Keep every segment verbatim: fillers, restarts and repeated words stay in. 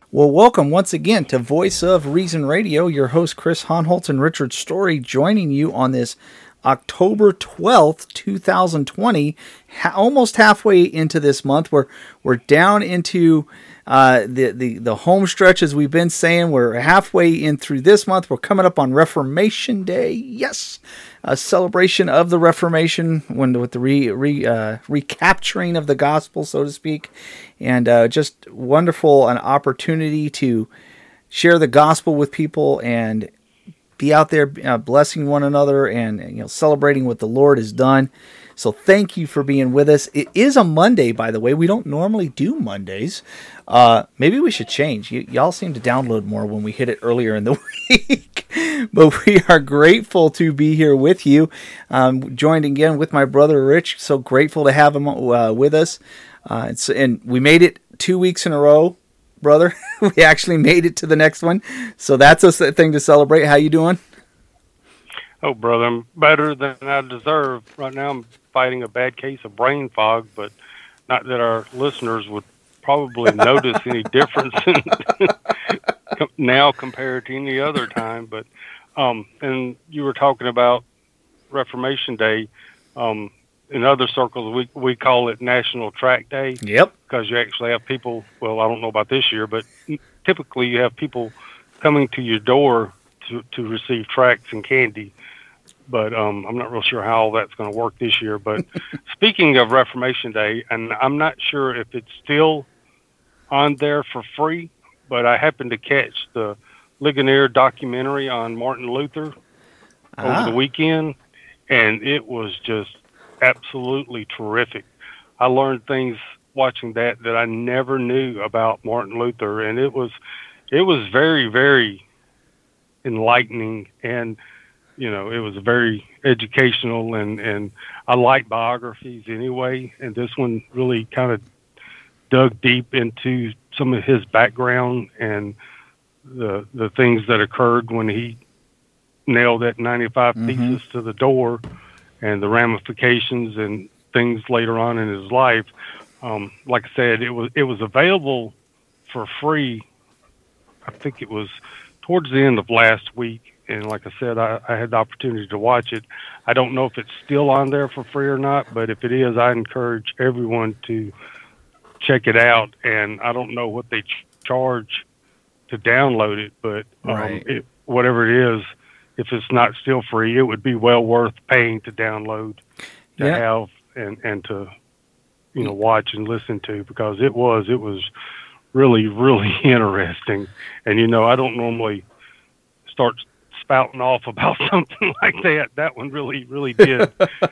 Well, welcome once again to Voice of Reason Radio. Your host, Chris Honholtz and Richard Story, joining you on this October twelfth, twenty twenty, ha- almost halfway into this month. We're, we're down into uh, the, the, the home stretch, as we've been saying. We're halfway in through this month. We're coming up on Reformation Day. Yes, a celebration of the Reformation, when with the re, re, uh, recapturing of the gospel, so to speak. And uh, just wonderful, an opportunity to share the gospel with people and be out there uh, blessing one another and, you know, celebrating what the Lord has done. So thank you for being with us. It is a Monday, by the way. We don't normally do Mondays. Uh, maybe we should change. Y- y'all seem to download more when we hit it earlier in the week. But we are grateful to be here with you. Um, joined again with my brother Rich. So grateful to have him uh, with us. Uh, it's, and we made it two weeks in a row, brother. We actually made it to the next one. So that's a thing to celebrate. How you doing? Oh, brother, I'm better than I deserve. Right now I'm fighting a bad case of brain fog, but not that our listeners would probably notice any difference in now compared to any other time. But um, and you were talking about Reformation Day. Um, in other circles, we we call it National Tract Day. Yep. Because you actually have people, well, I don't know about this year, but typically you have people coming to your door to, to receive tracts and candy. But um, I'm not real sure how all that's going to work this year. But speaking of Reformation Day, and I'm not sure if it's still on there for free, but I happened to catch the Ligonier documentary on Martin Luther ah. over the weekend, and it was just absolutely terrific. I learned things watching that that I never knew about Martin Luther, and it was it was very, very enlightening, and you know, it was very educational, and, and I like biographies anyway, and this one really kind of dug deep into some of his background and the the things that occurred when he nailed that ninety-five mm-hmm. thesis to the door, and the ramifications and things later on in his life. Um, like I said, it was it was available for free. I think it was towards the end of last week. And like I said, I, I had the opportunity to watch it. I don't know if it's still on there for free or not, but if it is, I encourage everyone to check it out. And I don't know what they ch- charge to download it, but um, right. it, whatever it is, if it's not still free, it would be well worth paying to download, to yeah. have, and, and to, you know, watch and listen to, because it was, it was really, really interesting. And, you know, I don't normally start spouting off about something like that. That one really, really did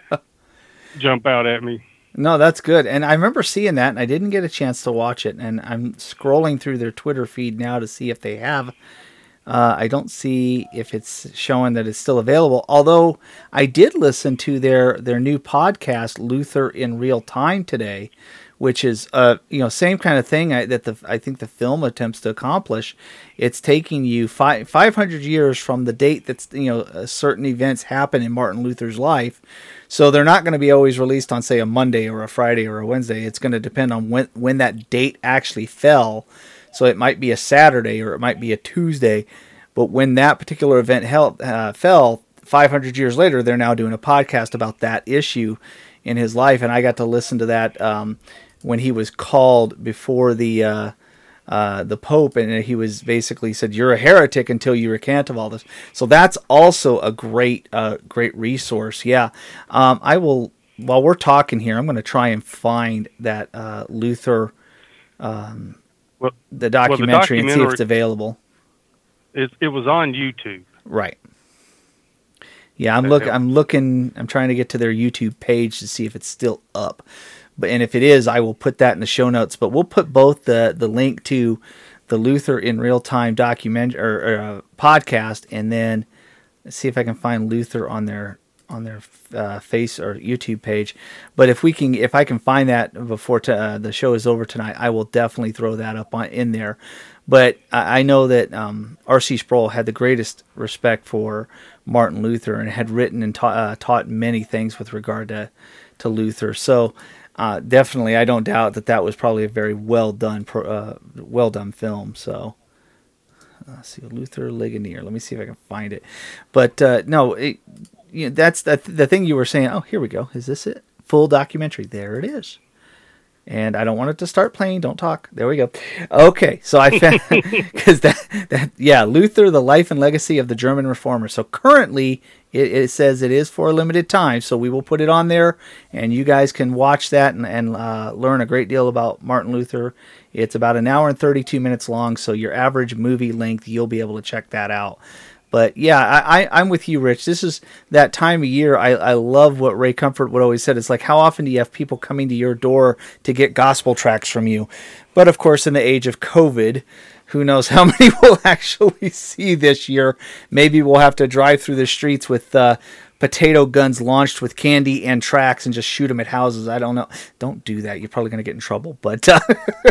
jump out at me. No, that's good. And I remember seeing that, and I didn't get a chance to watch it. And I'm scrolling through their Twitter feed now to see if they have. Uh, I don't see if it's showing that it's still available. Although I did listen to their their new podcast, Luther in Real Time, today, which is uh you know same kind of thing I, that the I think the film attempts to accomplish. It's taking you five five hundred years from the date that's you know certain events happen in Martin Luther's life. So they're not going to be always released on, say, a Monday or a Friday or a Wednesday. It's going to depend on when when that date actually fell. So it might be a Saturday or it might be a Tuesday. But when that particular event held, uh, fell five hundred years later, they're now doing a podcast about that issue in his life. And I got to listen to that um, when he was called before the uh, uh, the Pope. And he was basically said, "You're a heretic until you recant of all this." So that's also a great, uh, great resource. Yeah. Um, I will, while we're talking here, I'm going to try and find that uh, Luther um Well, the documentary, well, the documentary and see if it's available. It, it was on YouTube. Right. Yeah, I'm look. I'm looking. I'm trying to get to their YouTube page to see if it's still up. But and if it is, I will put that in the show notes. But we'll put both the the link to the Luther in Real Time document or, or uh, podcast, and then see if I can find Luther on their on their uh, face or YouTube page. But if we can, if I can find that before t- uh, the show is over tonight, I will definitely throw that up on in there. But I, I know that um, R C Sproul had the greatest respect for Martin Luther and had written and ta- uh, taught many things with regard to to Luther. So uh, definitely, I don't doubt that that was probably a very well done, pro, uh, well done film. So, uh, let's see, Luther Ligonier. Let me see if I can find it. But uh, no, it, you know, that's the the thing you were saying. Oh, here we go. Is this it? Full documentary. There it is. And I don't want it to start playing. Don't talk. There we go. Okay, so I found because that that yeah, Luther: The Life and Legacy of the German Reformer. So currently, it, it says it is for a limited time. So we will put it on there, and you guys can watch that and, and uh, learn a great deal about Martin Luther. It's about an hour and thirty-two minutes long. So your average movie length, you'll be able to check that out. But yeah, I, I, I'm with you, Rich. This is that time of year. I, I love what Ray Comfort would always said. It's like, how often do you have people coming to your door to get gospel tracts from you? But of course, in the age of COVID, who knows how many we'll actually see this year. Maybe we'll have to drive through the streets with uh, potato guns launched with candy and tracts and just shoot them at houses. I don't know. Don't do that. You're probably going to get in trouble. But uh,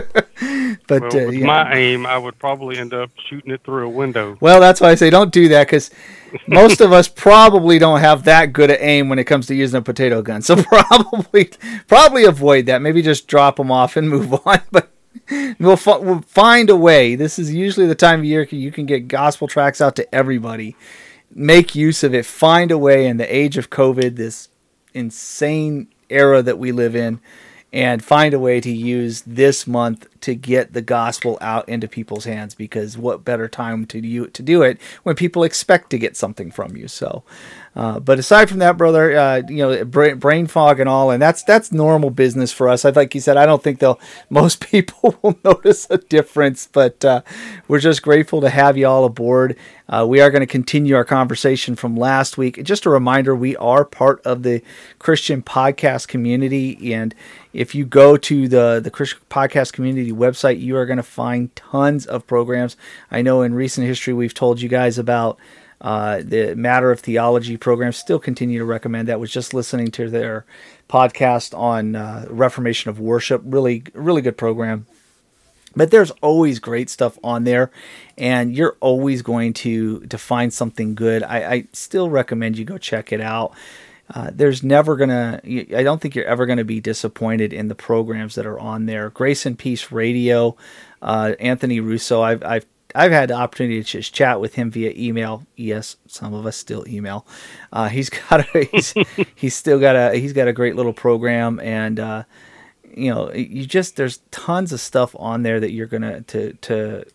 but well, uh, with yeah. my aim, I would probably end up shooting it through a window. Well, that's why I say don't do that, because most of us probably don't have that good at aim when it comes to using a potato gun. So probably probably avoid that. Maybe just drop them off and move on. But we'll, f- we'll find a way. This is usually the time of year you can get gospel tracts out to everybody. Make use of it. Find a way in the age of COVID, this insane era that we live in, and find a way to use this month to get the gospel out into people's hands, because what better time to you to do it when people expect to get something from you. So, uh, but aside from that, brother, uh, you know, brain, brain fog and all, and that's that's normal business for us. I like you said, I don't think they'll most people will notice a difference, but uh, we're just grateful to have you all aboard. Uh, we are going to continue our conversation from last week. Just a reminder, we are part of the Christian podcast community, and if you go to the, the Christian podcast community website, you are going to find tons of programs. I know in recent history we've told you guys about uh, the Matter of Theology program. Still continue to recommend that. Was just listening to their podcast on uh, Reformation of Worship. Really, really good program. But there's always great stuff on there, and you're always going to, to find something good. I, I still recommend you go check it out. Uh, there's never going to, I don't think you're ever going to be disappointed in the programs that are on there. Grace and Peace Radio, uh, Anthony Russo, I've, I've, I've had the opportunity to just chat with him via email. Yes, some of us still email. Uh, he's got a, he's, he's still got a, he's got a great little program, and, uh, you know, you just, there's tons of stuff on there that you're going to, to, to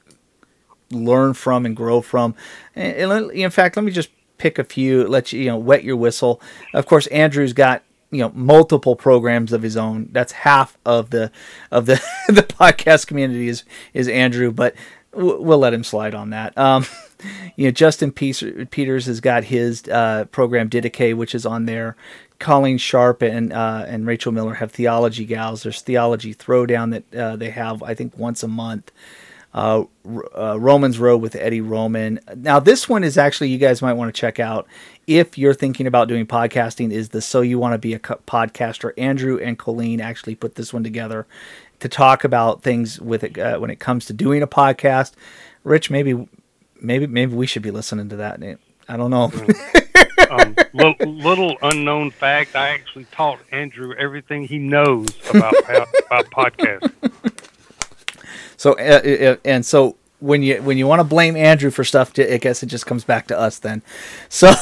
learn from and grow from. And, and in fact, let me just pick a few, let you, you know, wet your whistle. Of course, Andrew's got, you know, multiple programs of his own. That's half of the, of the, the podcast community is, is Andrew, but we'll, we'll let him slide on that. Um, you know, Justin Peters has got his uh, program Didache, which is on there. Colleen Sharp and uh, and Rachel Miller have Theology Gals. There's Theology Throwdown that uh, they have, I think, once a month. Uh, uh, Romans Road with Eddie Roman. Now, this one is actually, you guys might want to check out if you're thinking about doing podcasting, is the So You Want to Be a Podcaster. Andrew and Colleen actually put this one together to talk about things with it, uh, when it comes to doing a podcast. Rich, maybe maybe maybe we should be listening to that. I don't know. um, little, little unknown fact, I actually taught Andrew everything he knows about about podcasts. So uh, and so when you when you want to blame Andrew for stuff, I guess it just comes back to us then. So,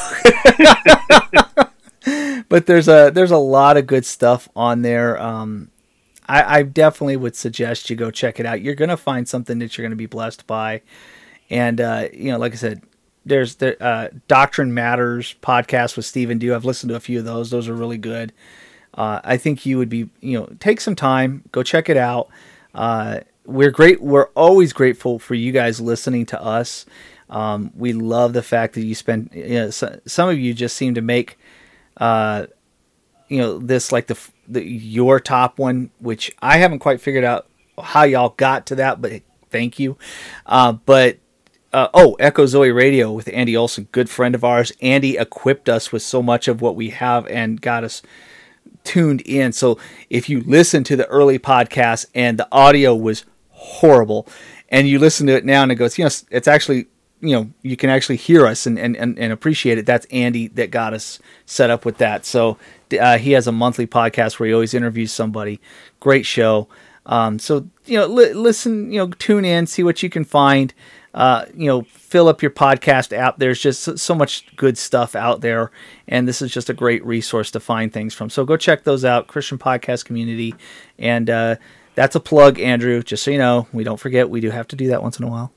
but there's a there's a lot of good stuff on there. Um, I, I definitely would suggest you go check it out. You're gonna find something that you're gonna be blessed by, and uh, you know, like I said, there's the uh, Doctrine Matters podcast with Stephen Dew. I've listened to a few of those; those are really good. Uh, I think you would be, you know, take some time, go check it out. Uh, We're great. We're always grateful for you guys listening to us. Um, we love the fact that you spend. You know, so, some of you just seem to make, uh, you know, this like the, the your top one, which I haven't quite figured out how y'all got to that, but thank you. Uh, but uh, oh, Echo Zoe Radio with Andy Olson, good friend of ours. Andy equipped us with so much of what we have and got us tuned in. So if you listen to the early podcast and the audio was horrible, and you listen to it now and it goes, you know, it's actually, you know, you can actually hear us and, and, and, and appreciate it. That's Andy that got us set up with that. So Uh, he has a monthly podcast where he always interviews somebody. Great show. Um, so, you know, li- listen, you know, tune in, see what you can find. Uh, you know, fill up your podcast app. There's just so, so much good stuff out there, and this is just a great resource to find things from. So go check those out, Christian Podcast Community. And uh, that's a plug, Andrew, just so you know. We don't forget, we do have to do that once in a while.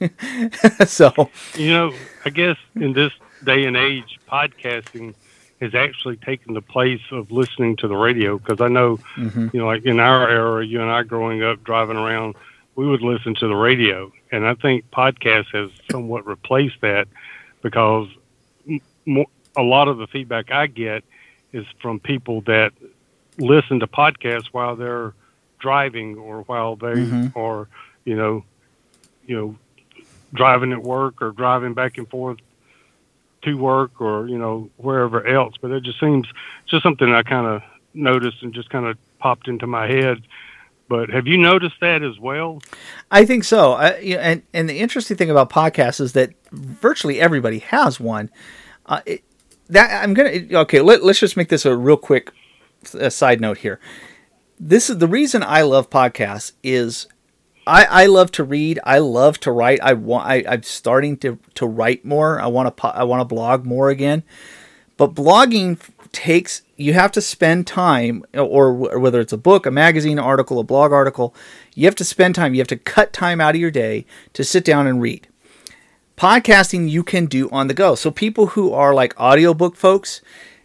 So, you know, I guess in this day and age, podcasting has actually taken the place of listening to the radio, because I know, mm-hmm. you know, like in our era, you and I growing up, driving around, we would listen to the radio. And I think podcast has somewhat replaced that, because m- a lot of the feedback I get is from people that listen to podcasts while they're driving, or while they mm-hmm. are, you know, you know, driving at work, or driving back and forth to work, or, you know, wherever else. But it just seems just something I kind of noticed and just kind of popped into my head. But have you noticed that as well? I think so. I, you know, and, and the interesting thing about podcasts is that virtually everybody has one. Uh, it, that I'm going to, okay, let, let's just make this a real quick uh, side note here. This is the reason I love podcasts is I, I love to read. I love to write. I want, I, I'm starting to, to write more. I want to, I want to blog more again, but blogging takes, you have to spend time, or, or whether it's a book, a magazine article, a blog article, you have to spend time. You have to cut time out of your day to sit down and read. Podcasting you can do on the go. So people who are like audiobook folks,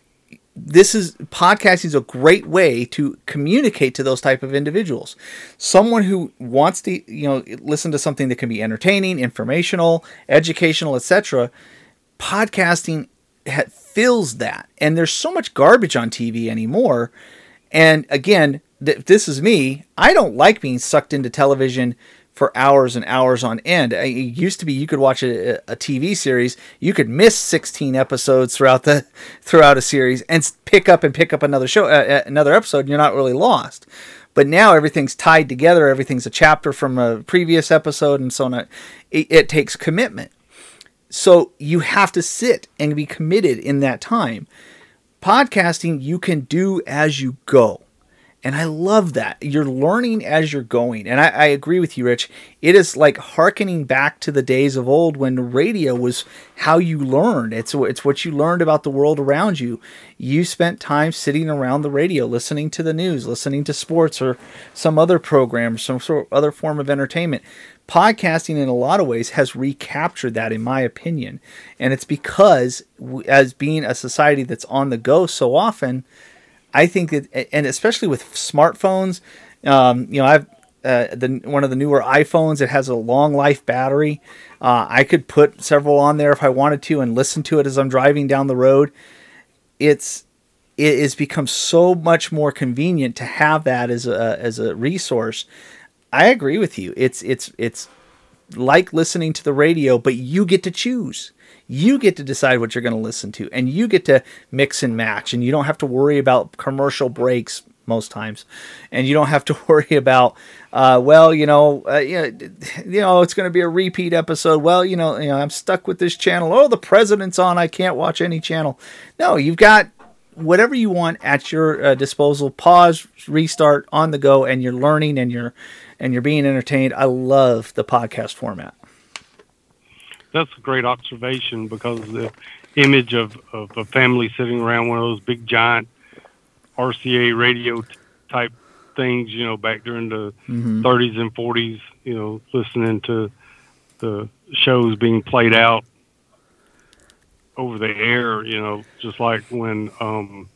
this is podcasting is a great way to communicate to those type of individuals. Someone who wants to, you know, listen to something that can be entertaining, informational, educational, et cetera. Podcasting ha- fills that, and there's so much garbage on T V anymore. And again, th- this is me. I don't like being sucked into television for hours and hours on end. It used to be you could watch a, a T V series, you could miss sixteen episodes throughout the throughout a series and pick up and pick up another show, uh, another episode, and you're not really lost. But now everything's tied together. Everything's a chapter from a previous episode, and so on. It, it takes commitment. So you have to sit and be committed in that time. Podcasting you can do as you go. And I love that. You're learning as you're going. And I, I agree with you, Rich. It is like hearkening back to the days of old when radio was how you learned. It's, it's what you learned about the world around you. You spent time sitting around the radio, listening to the news, listening to sports or some other program, some sort of other form of entertainment. Podcasting in a lot of ways has recaptured that, in my opinion. And it's because, as being a society that's on the go so often, I think that, and especially with smartphones, um, you know, I've uh, the one of the newer iPhones. It has a long life battery. Uh, I could put several on there if I wanted to and listen to it as I'm driving down the road. It's it has become so much more convenient to have that as a as a resource. I agree with you. It's it's it's like listening to the radio, but you get to choose. You get to decide what you're going to listen to, and you get to mix and match, and you don't have to worry about commercial breaks most times, and you don't have to worry about, uh, well, you know, uh, you know, you know, it's going to be a repeat episode. Well, you know, you know, I'm stuck with this channel. Oh, the president's on. I can't watch any channel. No, you've got whatever you want at your uh, disposal. Pause, restart, on the go, and you're learning, and you're and you're being entertained. I love the podcast format. That's a great observation, because the image of, of a family sitting around one of those big giant R C A radio type things, you know, back during the mm-hmm. thirties and forties, you know, listening to the shows being played out over the air, you know, just like when um,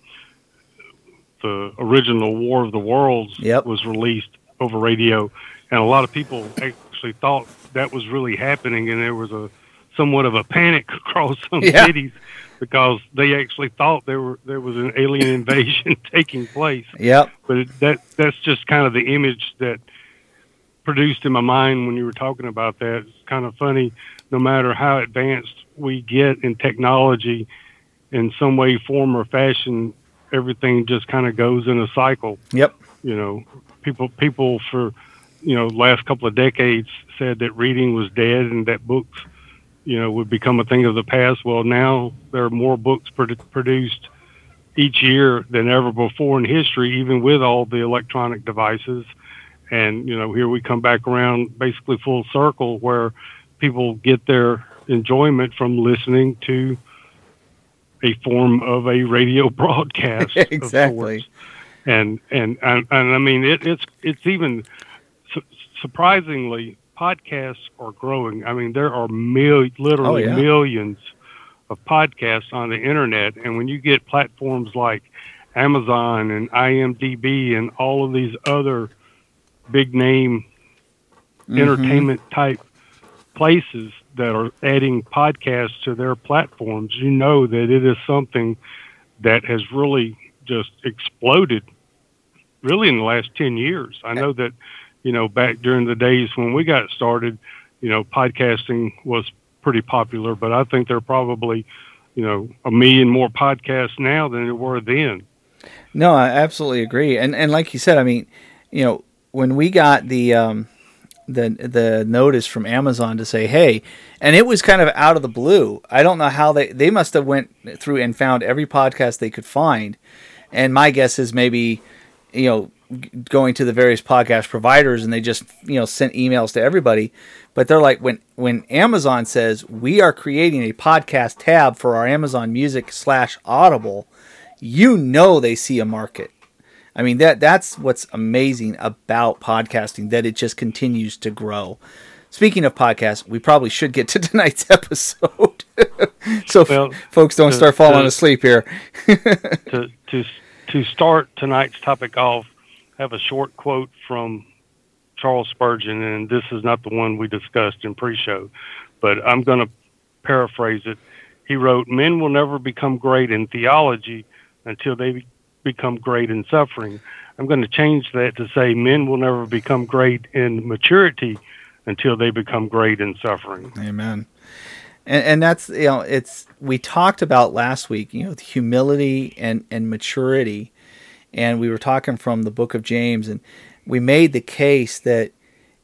the original War of the Worlds yep. was released over radio. And a lot of people actually thought that was really happening, and there was a somewhat of a panic across some yeah. cities, because they actually thought there were there was an alien invasion taking place. Yep. But it, that that's just kind of the image that produced in my mind when you were talking about that. It's kind of funny. No matter how advanced we get in technology, in some way, form, or fashion, everything just kind of goes in a cycle. Yep. You know, people people for you know last couple of decades said that reading was dead and that books, you know, would become a thing of the past. Well, now there are more books produ- produced each year than ever before in history, even with all the electronic devices. And, you know, here we come back around basically full circle where people get their enjoyment from listening to a form of a radio broadcast exactly. of sorts. And, and, and, and I mean, it, it's, it's even su- surprisingly, podcasts are growing. I mean, there are mil- literally oh, yeah. millions of podcasts on the internet. And when you get platforms like Amazon and I M D B and all of these other big name mm-hmm. entertainment type places that are adding podcasts to their platforms, you know that it is something that has really just exploded really in the last ten years. I know that, you know, back during the days when we got started, you know, podcasting was pretty popular, but I think there are probably, you know, a million more podcasts now than there were then. No, I absolutely agree. And and like you said, I mean, you know, when we got the um, the the notice from Amazon to say, hey, and it was kind of out of the blue. I don't know how they they must have went through and found every podcast they could find. And my guess is maybe, you know, going to the various podcast providers and they just, you know, sent emails to everybody. But they're like, when, when Amazon says we are creating a podcast tab for our Amazon Music slash Audible, you know, they see a market. I mean, that that's what's amazing about podcasting, that it just continues to grow. Speaking of podcasts, we probably should get to tonight's episode. so well, f- folks don't to, start falling to, asleep here. to, to, to start tonight's topic off, I have a short quote from Charles Spurgeon, and this is not the one we discussed in pre-show, but I'm going to paraphrase it. He wrote, "Men will never become great in theology until they become great in suffering." I'm going to change that to say men will never become great in maturity until they become great in suffering. Amen. And, and that's, you know, it's, we talked about last week, you know, humility and, and maturity. And we were talking from the book of James, and we made the case that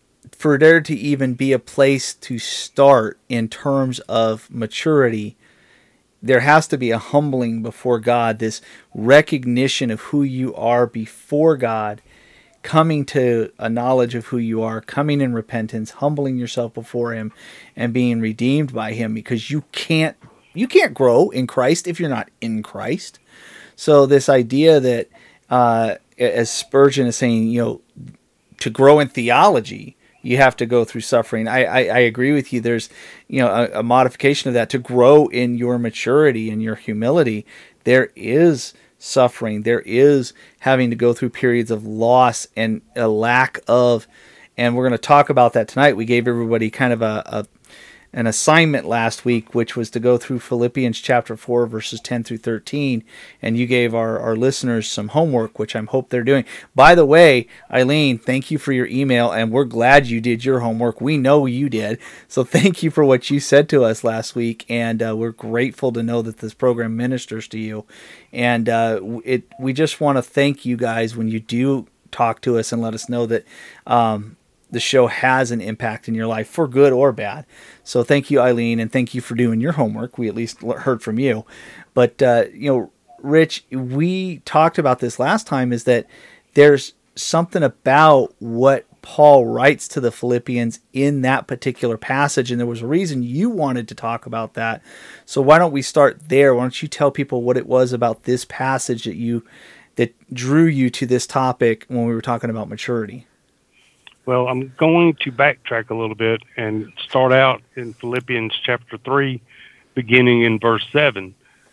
for there to even be a place to start in terms of maturity, there has to be a humbling before God, this recognition of who you are before God, coming to a knowledge of who you are, coming in repentance, humbling yourself before Him, and being redeemed by Him, because you can't you can't grow in Christ if you're not in Christ. So this idea that, uh, as Spurgeon is saying, you know, to grow in theology, you have to go through suffering. I, I, I agree with you. There's, you know, a, a modification of that. To grow in your maturity and your humility, there is suffering. There is having to go through periods of loss and a lack of, and we're going to talk about that tonight. We gave everybody kind of a, a an assignment last week, which was to go through Philippians chapter four, verses ten through thirteen. And you gave our, our listeners some homework, which I hope they're doing. By the way, Eileen, thank you for your email, and we're glad you did your homework. We know you did. So thank you for what you said to us last week. And uh, we're grateful to know that this program ministers to you. And uh, it we just want to thank you guys when you do talk to us and let us know that um, the show has an impact in your life, for good or bad. So thank you, Eileen, and thank you for doing your homework. We at least heard from you. But, uh, you know, Rich, we talked about this last time, is that there's something about what Paul writes to the Philippians in that particular passage, and there was a reason you wanted to talk about that. So why don't we start there? Why don't you tell people what it was about this passage that you that drew you to this topic when we were talking about maturity? Well, I'm going to backtrack a little bit and start out in Philippians chapter three, beginning in verse seven.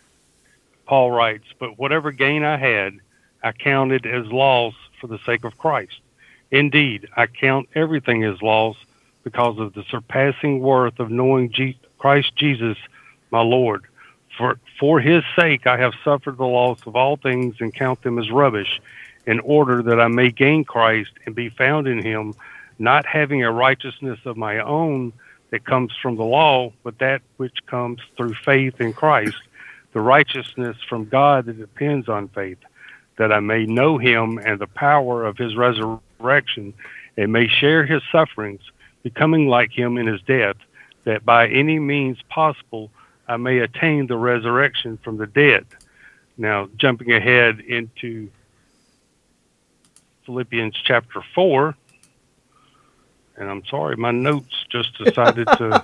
Paul writes, "But whatever gain I had, I counted as loss for the sake of Christ. Indeed, I count everything as loss because of the surpassing worth of knowing Je- Christ Jesus, my Lord. For, for His sake I have suffered the loss of all things and count them as rubbish, in order that I may gain Christ and be found in Him, not having a righteousness of my own that comes from the law, but that which comes through faith in Christ, the righteousness from God that depends on faith, that I may know Him and the power of His resurrection, and may share His sufferings, becoming like Him in His death, that by any means possible I may attain the resurrection from the dead. Now, jumping ahead into Philippians chapter four, and I'm sorry, my notes just decided to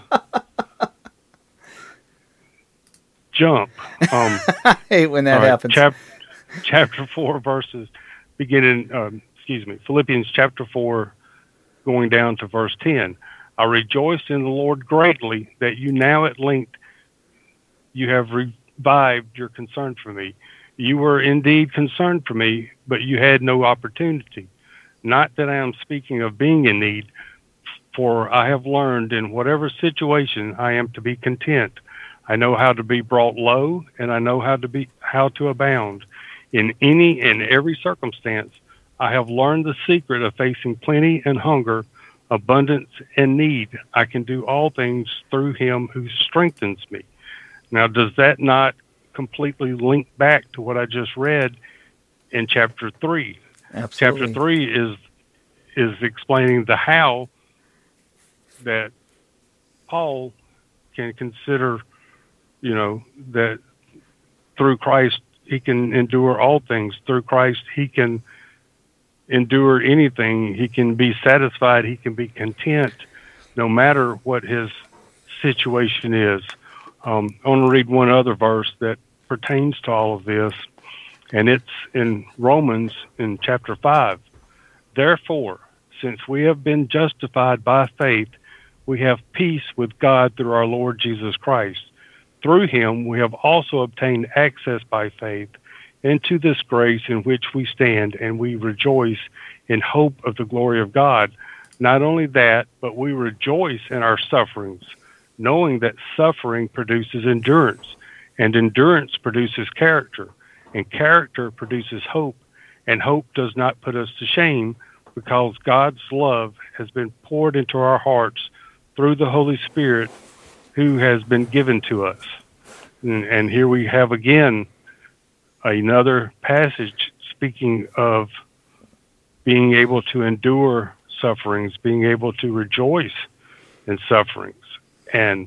jump. Um, I hate when that all right, happens. chap- chapter four, verses beginning, um, excuse me, Philippians chapter four, going down to verse ten. I rejoice in the Lord greatly that you now at length you have revived your concern for me. You were indeed concerned for me, but you had no opportunity. Not that I am speaking of being in need, for I have learned in whatever situation I am to be content. I know how to be brought low, and I know how to be how to abound. In any and every circumstance, I have learned the secret of facing plenty and hunger, abundance and need. I can do all things through him who strengthens me. Now, does that not completely link back to what I just read in chapter three? Absolutely. Chapter three is is explaining the how that Paul can consider, you know, that through Christ he can endure all things. Through Christ he can endure anything. He can be satisfied. He can be content no matter what his situation is. Um, I want to read one other verse that pertains to all of this, and it's in Romans in chapter five. Therefore, since we have been justified by faith, we have peace with God through our Lord Jesus Christ. Through him we have also obtained access by faith into this grace in which we stand, and we rejoice in hope of the glory of God. Not only that, but we rejoice in our sufferings, knowing that suffering produces endurance, and endurance produces character, and character produces hope, and hope does not put us to shame, because God's love has been poured into our hearts through the Holy Spirit who has been given to us. And, and here we have again another passage speaking of being able to endure sufferings, being able to rejoice in sufferings. And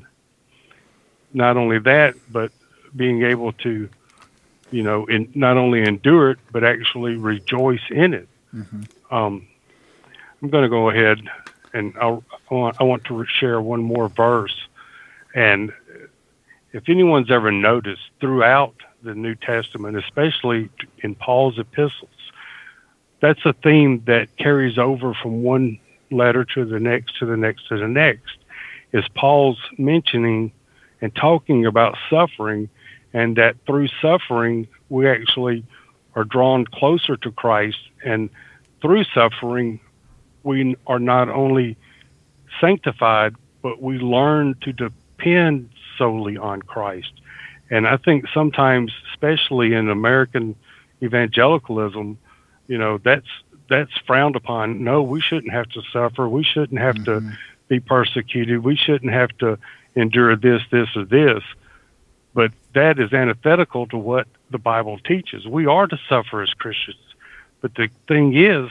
not only that, but being able to, you know, in, not only endure it, but actually rejoice in it. Mm-hmm. Um, I'm going to go ahead and I'll, I want, I want to share one more verse. And if anyone's ever noticed throughout the New Testament, especially in Paul's epistles, that's a theme that carries over from one letter to the next, to the next, to the next, is Paul's mentioning and talking about suffering, and that through suffering, we actually are drawn closer to Christ, and through suffering, we are not only sanctified, but we learn to depend solely on Christ. And I think sometimes, especially in American evangelicalism, you know, that's that's frowned upon. No, we shouldn't have to suffer. We shouldn't have mm-hmm. to be persecuted. We shouldn't have to endure this, this, or this. But that is antithetical to what the Bible teaches. We are to suffer as Christians. But the thing is,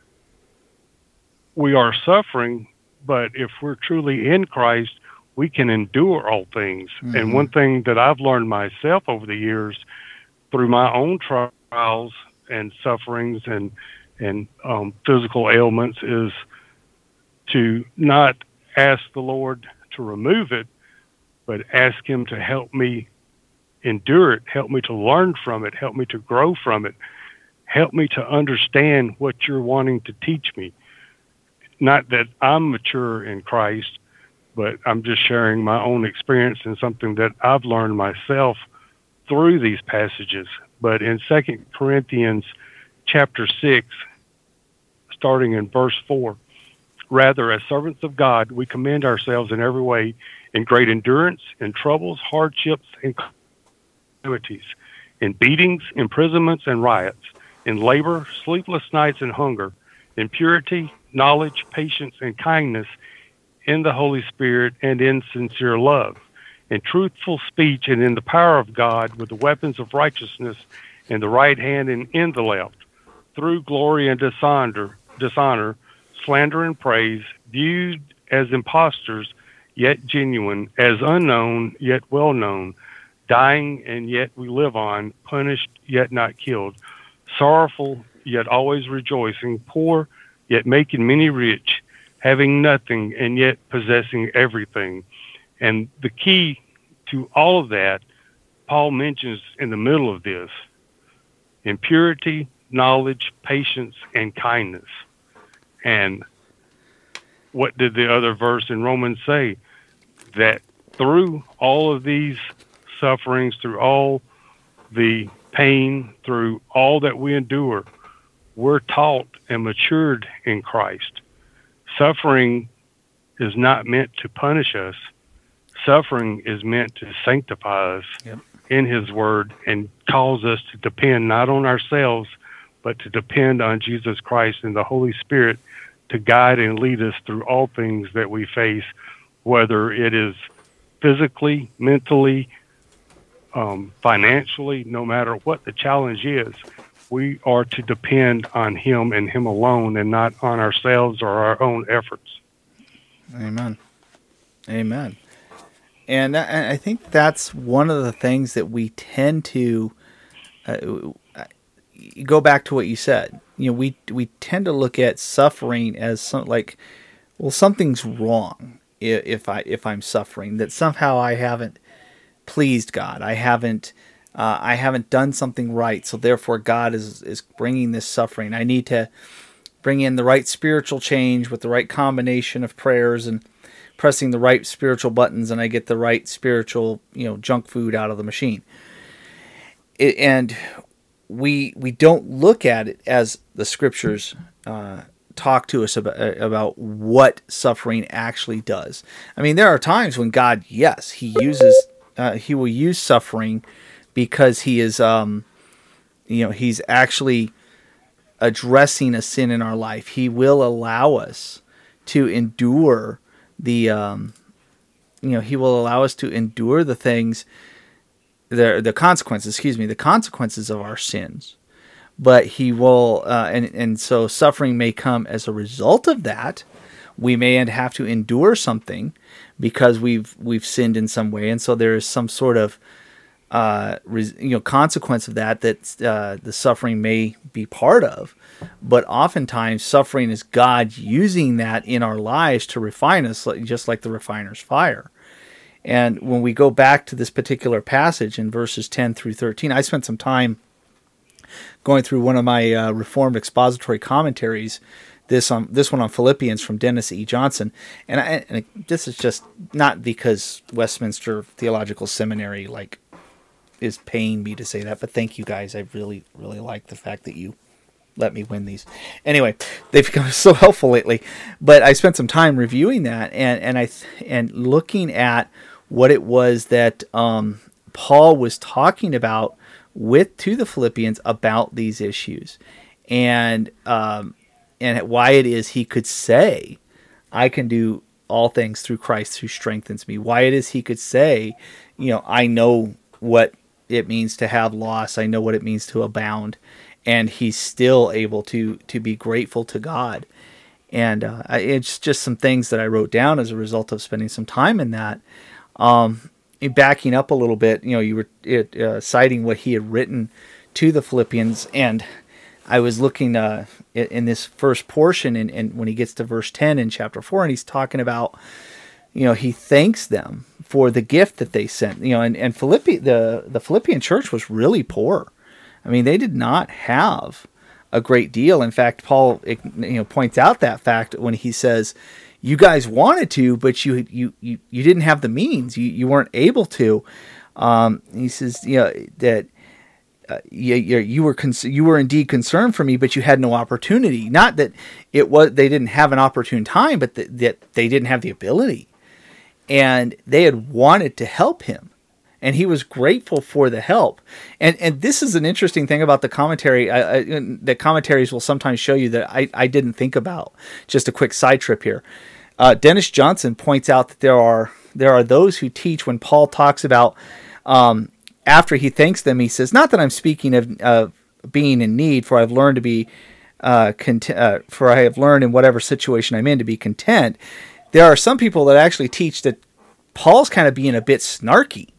we are suffering, but if we're truly in Christ, we can endure all things. Mm-hmm. And one thing that I've learned myself over the years through my own trials and sufferings and and um, physical ailments is to not ask the Lord to remove it, but ask him to help me endure it, help me to learn from it, help me to grow from it, help me to understand what you're wanting to teach me. Not that I'm mature in Christ, but I'm just sharing my own experience and something that I've learned myself through these passages. But in Second Corinthians chapter six, starting in verse four, rather, as servants of God, we commend ourselves in every way in great endurance, in troubles, hardships, and calamities, in beatings, imprisonments, and riots, in labor, sleepless nights, and hunger, in purity, knowledge, patience, and kindness, in the Holy Spirit, and in sincere love, in truthful speech, and in the power of God, with the weapons of righteousness in the right hand and in the left, through glory and dishonor, dishonor, slander and praise, viewed as impostors, yet genuine, as unknown, yet well known, dying and yet we live on, punished yet not killed, sorrowful yet always rejoicing, poor yet making many rich, having nothing and yet possessing everything. And the key to all of that, Paul mentions in the middle of this, in purity, knowledge, patience, and kindness. And what did the other verse in Romans say? That through all of these sufferings, through all the pain, through all that we endure, we're taught and matured in Christ. Suffering is not meant to punish us. Suffering is meant to sanctify us. Yep. In his word and cause us to depend not on ourselves, but to depend on Jesus Christ and the Holy Spirit to guide and lead us through all things that we face, whether it is physically, mentally, um, financially, no matter what the challenge is. We are to depend on him and him alone and not on ourselves or our own efforts. Amen. Amen. And I think that's one of the things that we tend to uh, go back to what you said. You know, we we tend to look at suffering as some, like, well, something's wrong if I if I'm suffering. That somehow I haven't pleased God. I haven't uh, I haven't done something right. So therefore, God is is bringing this suffering. I need to bring in the right spiritual change with the right combination of prayers and pressing the right spiritual buttons, and I get the right spiritual, you know, junk food out of the machine. It, and we we don't look at it as the scriptures uh, talk to us about, about what suffering actually does. I mean, there are times when God, yes, He uses uh, He will use suffering because He is, um, you know, He's actually addressing a sin in our life. He will allow us to endure the um you know he will allow us to endure the things the the consequences excuse me the consequences of our sins, but he will uh, and and so suffering may come as a result of that. We may have to endure something because we've we've sinned in some way, and so there is some sort of uh res, you know consequence of that that uh, the suffering may be part of. But oftentimes, suffering is God using that in our lives to refine us, just like the refiner's fire. And when we go back to this particular passage in verses ten through thirteen, I spent some time going through one of my uh, Reformed expository commentaries, this on this one on Philippians from Dennis E. Johnson. And, I, and this is just not because Westminster Theological Seminary like is paying me to say that, but thank you guys. I really, really like the fact that you let me win these. Anyway, they've become so helpful lately. But I spent some time reviewing that and and I and looking at what it was that um, Paul was talking about with to the Philippians about these issues, and um, and why it is he could say, "I can do all things through Christ who strengthens me." Why it is he could say, you know, I know what it means to have loss. I know what it means to abound. And he's still able to to be grateful to God. And uh, it's just some things that I wrote down as a result of spending some time in that. Um, backing up a little bit, you know, you were it, uh, citing what he had written to the Philippians, and I was looking uh, in this first portion, and, and when he gets to verse ten in chapter four, and he's talking about, you know, he thanks them for the gift that they sent. You know, and and Philippi the the Philippian church was really poor. I mean, they did not have a great deal. In fact, Paul, you know, points out that fact when he says, "You guys wanted to, but you you you, you didn't have the means. You you weren't able to." Um, he says, "You know that uh, you you were con- you were indeed concerned for me, but you had no opportunity. Not that it was they didn't have an opportune time, but that, that they didn't have the ability, and they had wanted to help him." And he was grateful for the help. And and this is an interesting thing about the commentary. I, I, the commentaries will sometimes show you that I, I didn't think about. Just a quick side trip here. Uh, Dennis Johnson points out that there are there are those who teach when Paul talks about, um, after he thanks them, he says, "Not that I'm speaking of uh, being in need, for I've learned to be, uh, cont- uh, for I have learned in whatever situation I'm in to be content." There are some people that actually teach that Paul's kind of being a bit snarky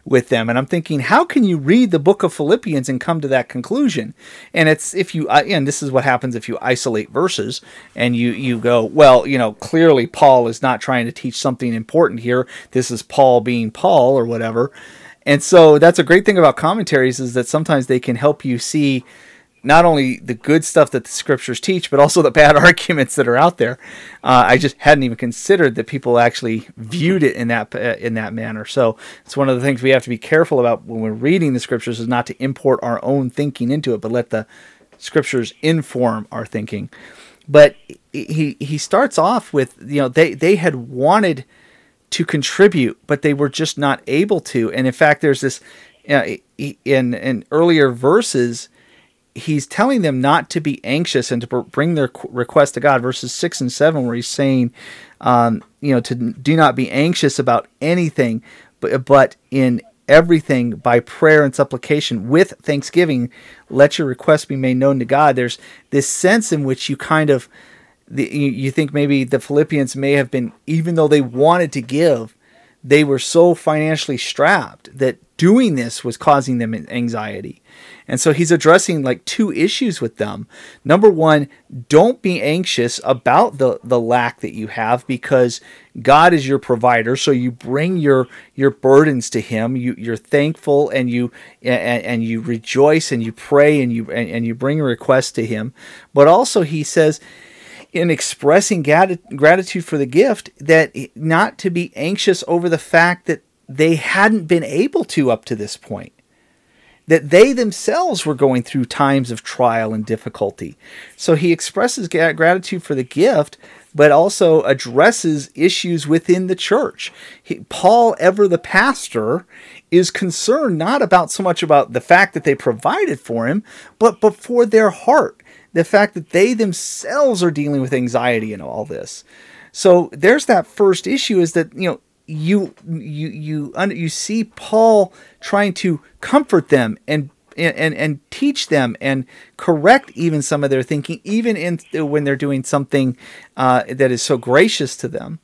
with them. And I'm thinking, how can you read the book of Philippians and come to that conclusion? And it's if you, and this is what happens if you isolate verses and you, you go, well, you know, clearly Paul is not trying to teach something important here. This is Paul being Paul or whatever. And so that's a great thing about commentaries, is that sometimes they can help you see not only the good stuff that the scriptures teach, but also the bad arguments that are out there. Uh, I just hadn't even considered that people actually viewed it in that uh, in that manner. So it's one of the things we have to be careful about when we're reading the scriptures, is not to import our own thinking into it, but let the scriptures inform our thinking. But he he starts off with, you know, they, they had wanted to contribute, but they were just not able to. And in fact, there's this, uh, in, in earlier verses, he's telling them not to be anxious and to bring their request to God. Verses six and seven, where he's saying, um, you know, to do not be anxious about anything, but, but in everything by prayer and supplication with thanksgiving, let your requests be made known to God. There's this sense in which you kind of, the, you, you think maybe the Philippians may have been, even though they wanted to give, they were so financially strapped that doing this was causing them anxiety. And so he's addressing like two issues with them. Number one, don't be anxious about the, the lack that you have, because God is your provider. So you bring your, your burdens to him. You, you're thankful and you, and, and you rejoice and you pray and you, and, and you bring a request to him. But also he says, in expressing gratitude for the gift, that not to be anxious over the fact that they hadn't been able to up to this point, that they themselves were going through times of trial and difficulty. So he expresses gratitude for the gift, but also addresses issues within the church. He, Paul, ever the pastor, is concerned not about so much about the fact that they provided for him, but, but for their heart. The fact that they themselves are dealing with anxiety and all this. So there's that first issue, is that, you know, you you you you see Paul trying to comfort them and and and teach them and correct even some of their thinking, even in when they're doing something uh, that is so gracious to them.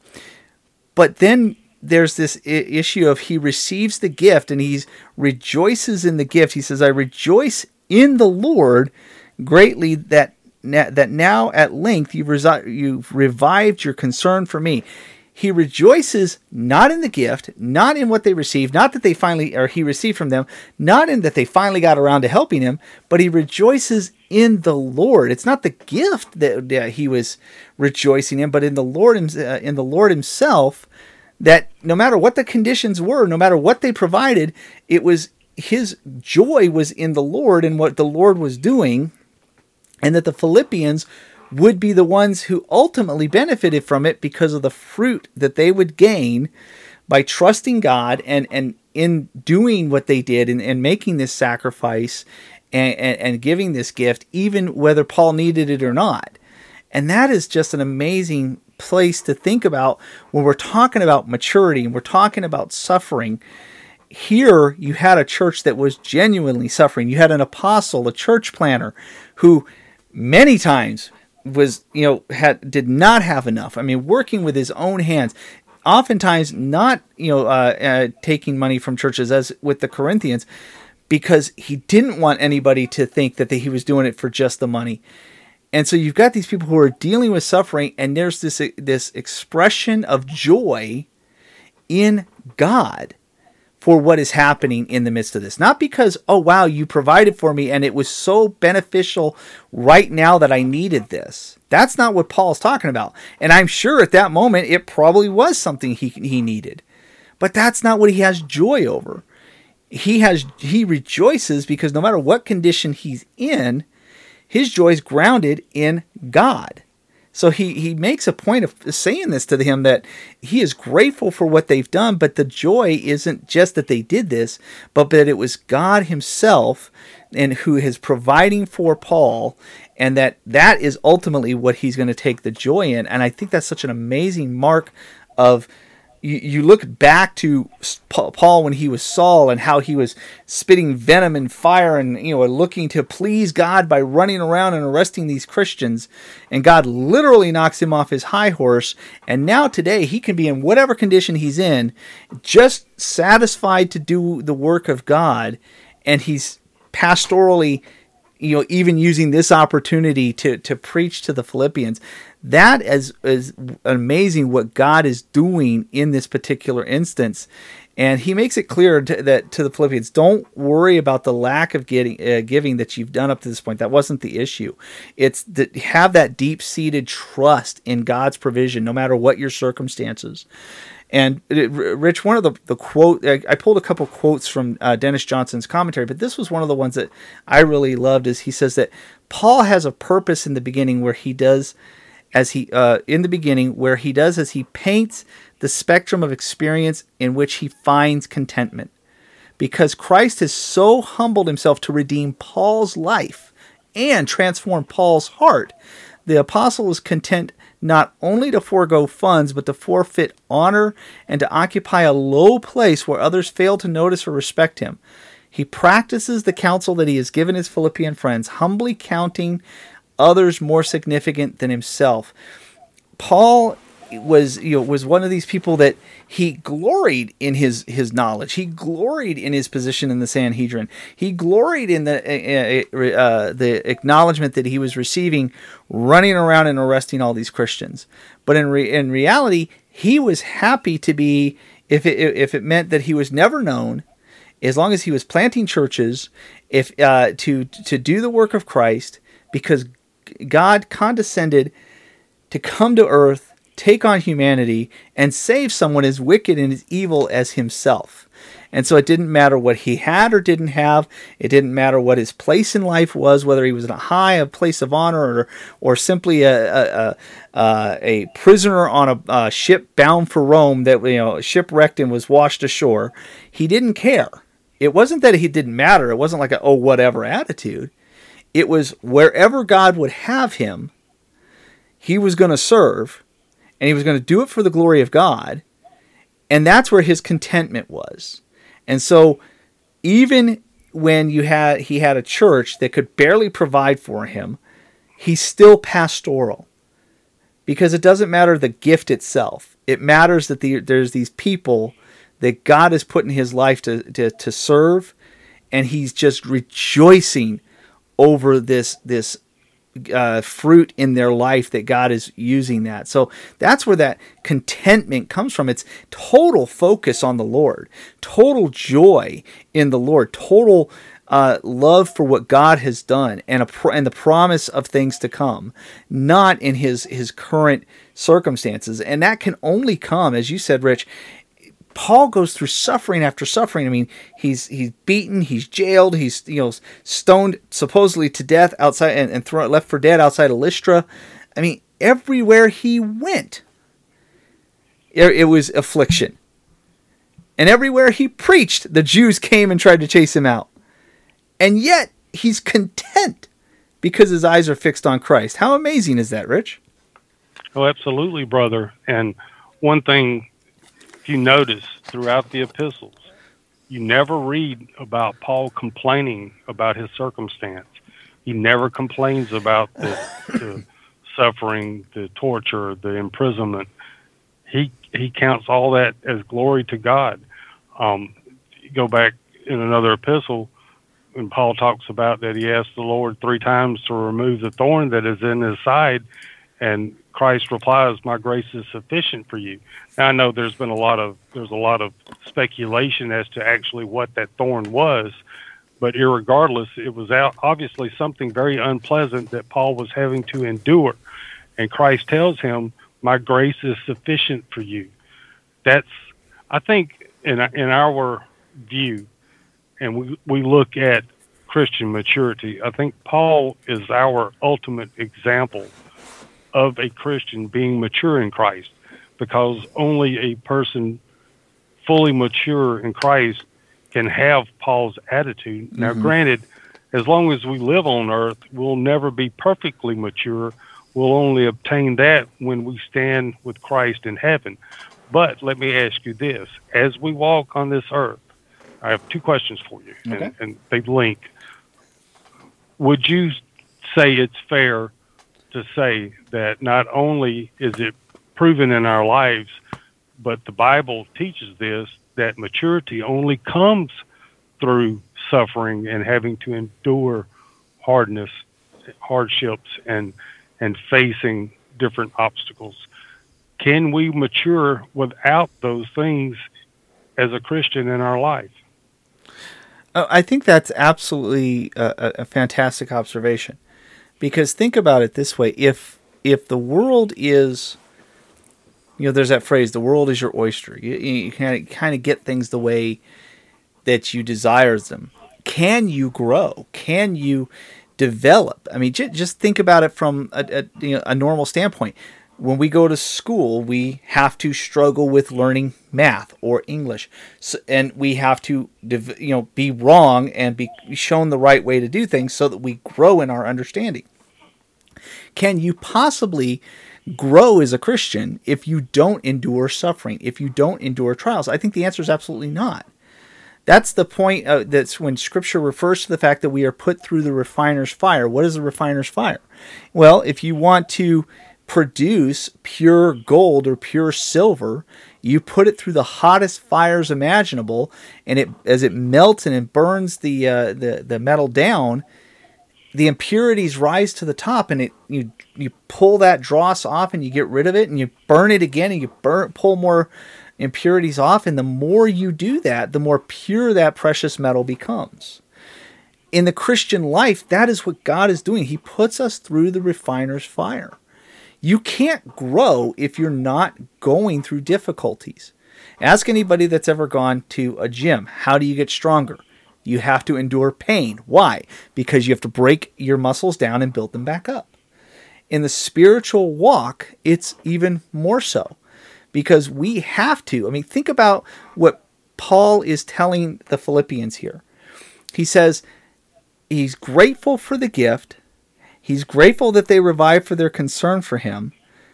But then there's this I- issue of he receives the gift and he rejoices in the gift. He says, "I rejoice in the Lord greatly that that now at length you've, resi- you've revived your concern for me." He rejoices not in the gift, not in what they received, not that they finally, or he received from them, not in that they finally got around to helping him, but he rejoices in the Lord. It's not the gift that, that he was rejoicing in, but in the Lord, uh, in the Lord himself, that no matter what the conditions were, no matter what they provided, it was his joy was in the Lord and what the Lord was doing, and that the Philippians would be the ones who ultimately benefited from it because of the fruit that they would gain by trusting God and, and in doing what they did and, and making this sacrifice and, and, and giving this gift, even whether Paul needed it or not. And that is just an amazing place to think about when we're talking about maturity and we're talking about suffering. Here you had a church that was genuinely suffering. You had an apostle, a church planner, who many times was, you know, had did not have enough. I mean, working with his own hands, oftentimes not, you know, uh, uh, taking money from churches, as with the Corinthians, because he didn't want anybody to think that he was doing it for just the money. And so you've got these people who are dealing with suffering, and there's this this expression of joy in God for what is happening in the midst of this. Not because, oh, wow, you provided for me and it was so beneficial right now that I needed this. That's not what Paul's talking about. And I'm sure at that moment it probably was something he he needed. But that's not what he has joy over. He has he rejoices because no matter what condition he's in, his joy is grounded in God. So he, he makes a point of saying this to him, that he is grateful for what they've done, but the joy isn't just that they did this, but that it was God himself and who is providing for Paul, and that that is ultimately what he's going to take the joy in. And I think that's such an amazing mark of you, you look back to Paul when he was Saul and how he was spitting venom and fire and, you know, looking to please God by running around and arresting these Christians. And God literally knocks him off his high horse. And now today he can be in whatever condition he's in, just satisfied to do the work of God. And he's pastorally, you know, even using this opportunity to, to preach to the Philippians. That is, is amazing what God is doing in this particular instance. And he makes it clear to, that to the Philippians, don't worry about the lack of getting, uh, giving that you've done up to this point. That wasn't the issue. It's that have that deep-seated trust in God's provision, no matter what your circumstances. And it, Rich, one of the, the quote, I, I pulled a couple quotes from uh, Dennis Johnson's commentary, but this was one of the ones that I really loved, is he says that Paul has a purpose in the beginning where he does as he, uh, in the beginning, where he does as he paints the spectrum of experience in which he finds contentment. Because Christ has so humbled himself to redeem Paul's life and transform Paul's heart, the apostle is content not only to forego funds, but to forfeit honor and to occupy a low place where others fail to notice or respect him. He practices the counsel that he has given his Philippian friends, humbly counting others more significant than himself. Paul was, you know, was one of these people that he gloried in his, his knowledge. He gloried in his position in the Sanhedrin. He gloried in the uh, uh, the acknowledgement that he was receiving, running around and arresting all these Christians. But in re- in reality, he was happy to be, if it if it meant that he was never known, as long as he was planting churches, if uh, to to do the work of Christ, because God condescended to come to earth, take on humanity, and save someone as wicked and as evil as himself. And so it didn't matter what he had or didn't have. It didn't matter what his place in life was, whether he was in a high, a place of honor, or or simply a a, a, a prisoner on a, a ship bound for Rome that, you know, shipwrecked and was washed ashore. He didn't care. It wasn't that he didn't matter. It wasn't like a oh whatever attitude. It was wherever God would have him, he was going to serve, and he was going to do it for the glory of God, and that's where his contentment was. And so even when you had he had a church that could barely provide for him, he's still pastoral, because it doesn't matter the gift itself. It matters that the, there's these people that God has put in his life to, to, to serve, and he's just rejoicing over this this uh, fruit in their life that God is using that. So that's where that contentment comes from. It's total focus on the Lord, total joy in the Lord, total uh, love for what God has done, and a pr- and the promise of things to come, not in his his current circumstances. And that can only come, as you said, Rich. Paul goes through suffering after suffering. I mean, he's he's beaten, he's jailed, he's, you know, stoned supposedly to death outside and, and thrown, left for dead outside of Lystra. I mean, everywhere he went, it, it was affliction. And everywhere he preached, the Jews came and tried to chase him out. And yet, he's content because his eyes are fixed on Christ. How amazing is that, Rich? Oh, absolutely, brother. And one thing you notice throughout the epistles, you never read about Paul complaining about his circumstance. He never complains about the, the suffering, the torture, the imprisonment. He he counts all that as glory to God. Um, you go back in another epistle, when Paul talks about that he asked the Lord three times to remove the thorn that is in his side, and Christ replies, "My grace is sufficient for you." Now, I know there's been a lot of there's a lot of speculation as to actually what that thorn was, but irregardless, it was obviously something very unpleasant that Paul was having to endure. And Christ tells him, "My grace is sufficient for you." That's, I think, in in our view, and we we look at Christian maturity, I think Paul is our ultimate example of a Christian being mature in Christ, because only a person fully mature in Christ can have Paul's attitude. Mm-hmm. Now, granted, as long as we live on earth, we'll never be perfectly mature. We'll only obtain that when we stand with Christ in heaven. But let me ask you this. As we walk on this earth, I have two questions for you, Okay. and, and they link. Would you say it's fair to say that not only is it proven in our lives, but the Bible teaches this, that maturity only comes through suffering and having to endure hardness, hardships, and and facing different obstacles? Can we mature without those things as a Christian in our life? Uh, I think that's absolutely a, a a fantastic observation, because think about it this way: if if the world is, you know, there's that phrase, "The world is your oyster." You, you kind of kind of get things the way that you desire them. Can you grow? Can you develop? I mean, j- just think about it from a, a, you know, a normal standpoint. When we go to school, we have to struggle with learning math or English, so, and we have to, you know, be wrong and be shown the right way to do things so that we grow in our understanding. Can you possibly grow as a Christian if you don't endure suffering, if you don't endure trials? I think the answer is absolutely not. That's the point. Uh, that's when Scripture refers to the fact that we are put through the refiner's fire. What is the refiner's fire? Well, if you want to produce pure gold or pure silver, you put it through the hottest fires imaginable, and it as it melts and it burns the uh, the the metal down, the impurities rise to the top, and it you you pull that dross off and you get rid of it, and you burn it again and you burn pull more impurities off, and the more you do that, the more pure that precious metal becomes. In the Christian life, that is what God is doing. He puts us through the refiner's fire. You can't grow if you're not going through difficulties. Ask anybody that's ever gone to a gym. How do you get stronger? You have to endure pain. Why? Because you have to break your muscles down and build them back up. In the spiritual walk, it's even more so, because we have to. I mean, think about what Paul is telling the Philippians here. He says he's grateful for the gift. He's grateful that they revive for their concern for him.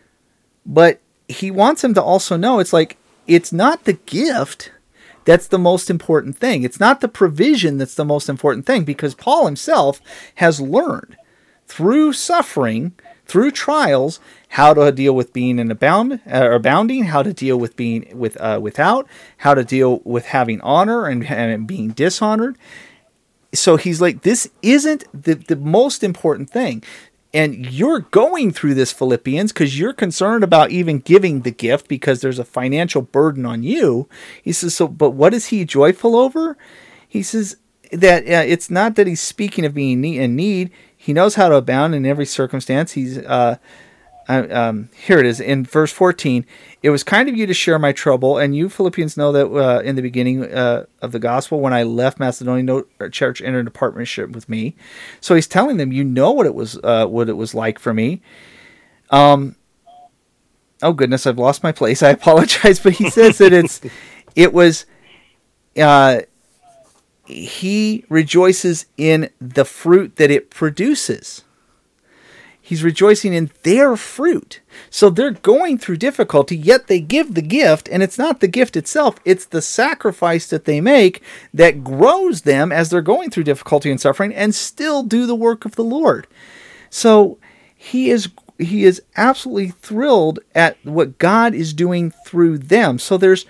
But he wants them to also know it's like, it's not the gift that's the most important thing. It's not the provision that's the most important thing, because Paul himself has learned through suffering, through trials, how to deal with being in abound, uh, abounding, how to deal with being with uh, without, how to deal with having honor and, and being dishonored. So he's like, this isn't the, the most important thing. And you're going through this, Philippians, because you're concerned about even giving the gift because there's a financial burden on you. He says, so, but what is he joyful over? He says that uh, it's not that he's speaking of being in need. He knows how to abound in every circumstance. He's uh, uh, um, here it is in verse fourteen. It was kind of you to share my trouble, and you Philippians know that uh, in the beginning uh, of the gospel, when I left Macedonia, no church entered a partnership with me. So he's telling them, you know what it was, uh, what it was like for me. Um, oh goodness, I've lost my place. I apologize, but he says that it's, it was. Uh, he rejoices in the fruit that it produces. He's rejoicing in their fruit. So they're going through difficulty, yet they give the gift, and it's not the gift itself, it's the sacrifice that they make that grows them as they're going through difficulty and suffering, and still do the work of the Lord. So he is he is absolutely thrilled at what God is doing through them. So there's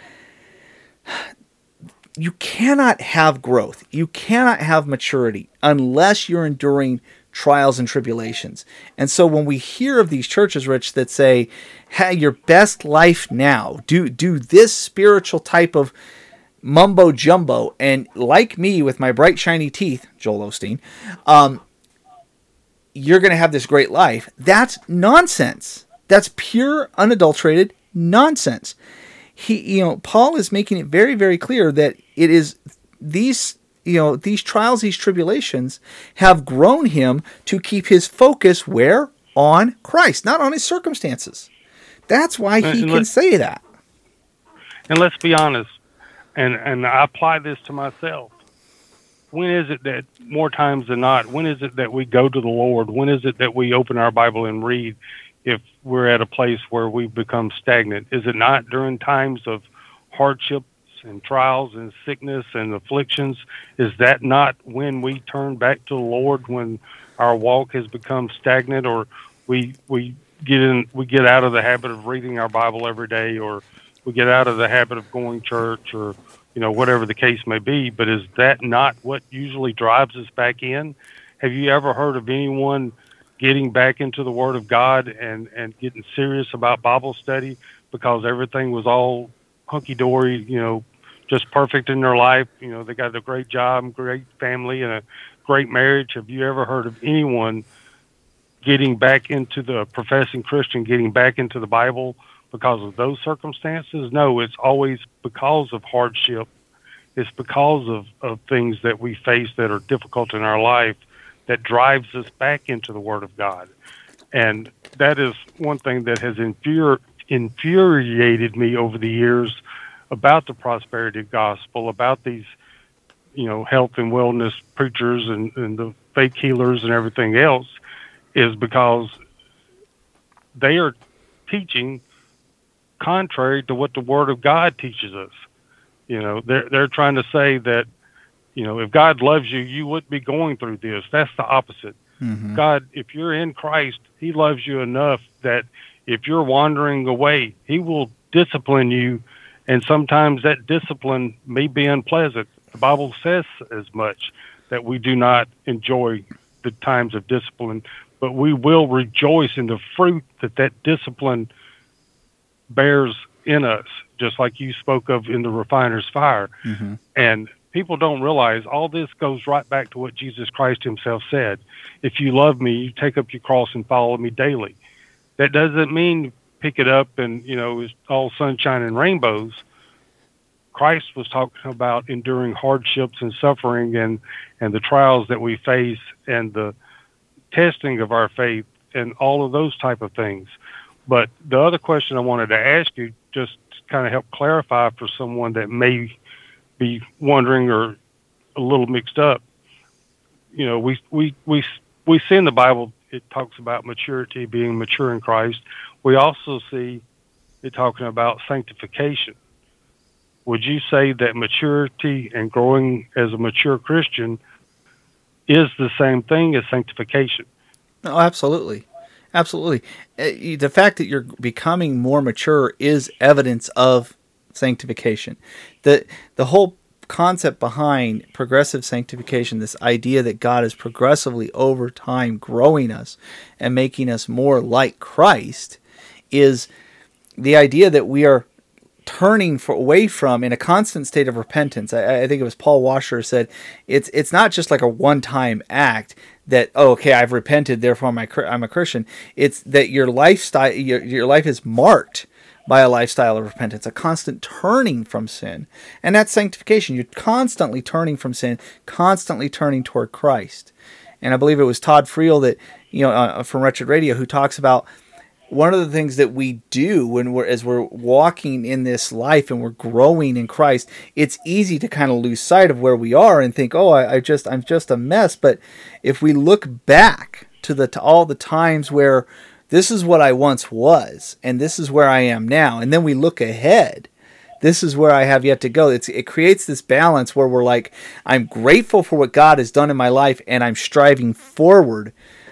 you cannot have growth. You cannot have maturity unless you're enduring trials and tribulations. And so when we hear of these churches, Rich, that say, hey, your best life now, do do this spiritual type of mumbo jumbo, and like me with my bright shiny teeth, Joel Osteen, um, you're going to have this great life. That's nonsense. That's pure, unadulterated nonsense. He, you know, Paul is making it very, very clear that it is these, you know, these trials, these tribulations have grown him to keep his focus where? On Christ, not on his circumstances. That's why he and can say that. And let's be honest, and, and I apply this to myself. When is it that more times than not, when is it that we go to the Lord? When is it that we open our Bible and read? if we're at a place where we become stagnant? Is it not during times of hardships and trials and sickness and afflictions? Is that not when we turn back to the Lord, when our walk has become stagnant, or we we get in we get out of the habit of reading our Bible every day, or we get out of the habit of going to church, or you know, whatever the case may be? But is that not what usually drives us back in? Have you ever heard of anyone getting back into the Word of God and, and getting serious about Bible study because everything was all hunky-dory, you know, just perfect in their life? You know, they got a great job, great family, and a great marriage. Have you ever heard of anyone getting back into the professing Christian, getting back into the Bible because of those circumstances? No, it's always because of hardship. It's because of, of things that we face that are difficult in our life that drives us back into the Word of God. And that is one thing that has infuri- infuriated me over the years about the prosperity gospel, about these, you know, health and wellness preachers and, and the fake healers and everything else, is because they are teaching contrary to what the Word of God teaches us. You know, they're they're trying to say that, you know, if God loves you, you wouldn't be going through this. That's the opposite. Mm-hmm. God, if you're in Christ, He loves you enough that if you're wandering away, He will discipline you, and sometimes that discipline may be unpleasant. The Bible says as much, that we do not enjoy the times of discipline, but we will rejoice in the fruit that that discipline bears in us, just like you spoke of in the refiner's fire. Mm-hmm. And people don't realize all this goes right back to what Jesus Christ Himself said. If you love me, you take up your cross and follow me daily. That doesn't mean pick it up and, you know, it's all sunshine and rainbows. Christ was talking about enduring hardships and suffering and, and the trials that we face and the testing of our faith and all of those type of things. But the other question I wanted to ask you, just to kind of help clarify for someone that may be wondering or a little mixed up, you know, we we we we see in the Bible it talks about maturity, being mature in Christ. We also see it talking about sanctification. Would you say that maturity and growing as a mature Christian is the same thing as sanctification? Oh, absolutely. Absolutely. Uh, the fact that you're becoming more mature is evidence of sanctification. The the whole concept behind progressive sanctification, this idea that God is progressively over time growing us and making us more like Christ, is the idea that we are turning for, away from in a constant state of repentance. I, I think it was Paul Washer said, it's it's not just like a one-time act that, oh, okay, I've repented, therefore I'm a, I'm a Christian. It's that your lifestyle, your, your life is marked by a lifestyle of repentance, a constant turning from sin. And that's sanctification. You're constantly turning from sin, constantly turning toward Christ. And I believe it was Todd Friel that, you know, uh, from Wretched Radio, who talks about one of the things that we do when we're, as we're walking in this life and we're growing in Christ, it's easy to kind of lose sight of where we are and think, oh, I, I just, I'm just a mess. But if we look back to the, to all the times where this is what I once was, and this is where I am now, and then we look ahead, this is where I have yet to go. It's, it creates this balance where we're like, I'm grateful for what God has done in my life, and I'm striving forward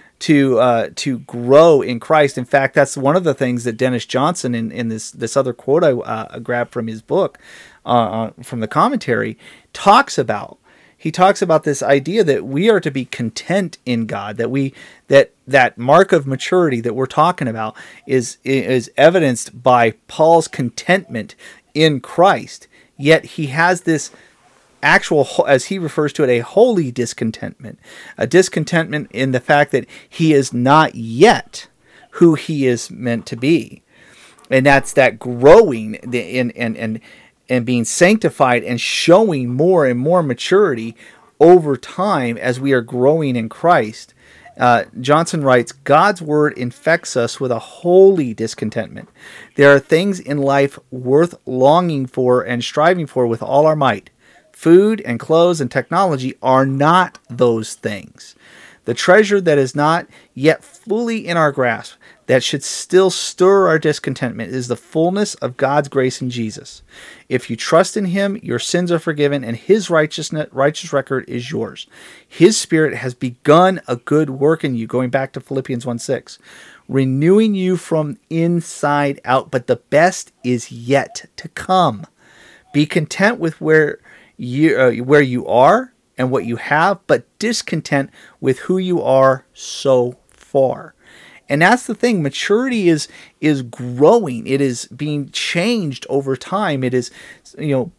to uh, to grow in Christ. In fact, that's one of the things that Dennis Johnson, in, in this this other quote I uh, grabbed from his book, uh, from the commentary, talks about. He talks about this idea that we are to be content in God, that we that that mark of maturity that we're talking about is is evidenced by Paul's contentment in Christ. Yet he has this actual, as he refers to it, a holy discontentment, a discontentment in the fact that he is not yet who he is meant to be. And that's that growing in and and and being sanctified and showing more and more maturity over time as we are growing in Christ. Uh, Johnson writes, God's word infects us with a holy discontentment. There are things in life worth longing for and striving for with all our might. Food and clothes and technology are not those things. The treasure that is not yet fully in our grasp, that should still stir our discontentment, is the fullness of God's grace in Jesus. If you trust in him, your sins are forgiven, and his righteousness, righteous record is yours. His Spirit has begun a good work in you, going back to Philippians one six, renewing you from inside out, but the best is yet to come. Be content with where you, uh, where you are and what you have, but discontent with who you are so far. And that's the thing. Maturity is is growing. It is being changed over time. It is, you know,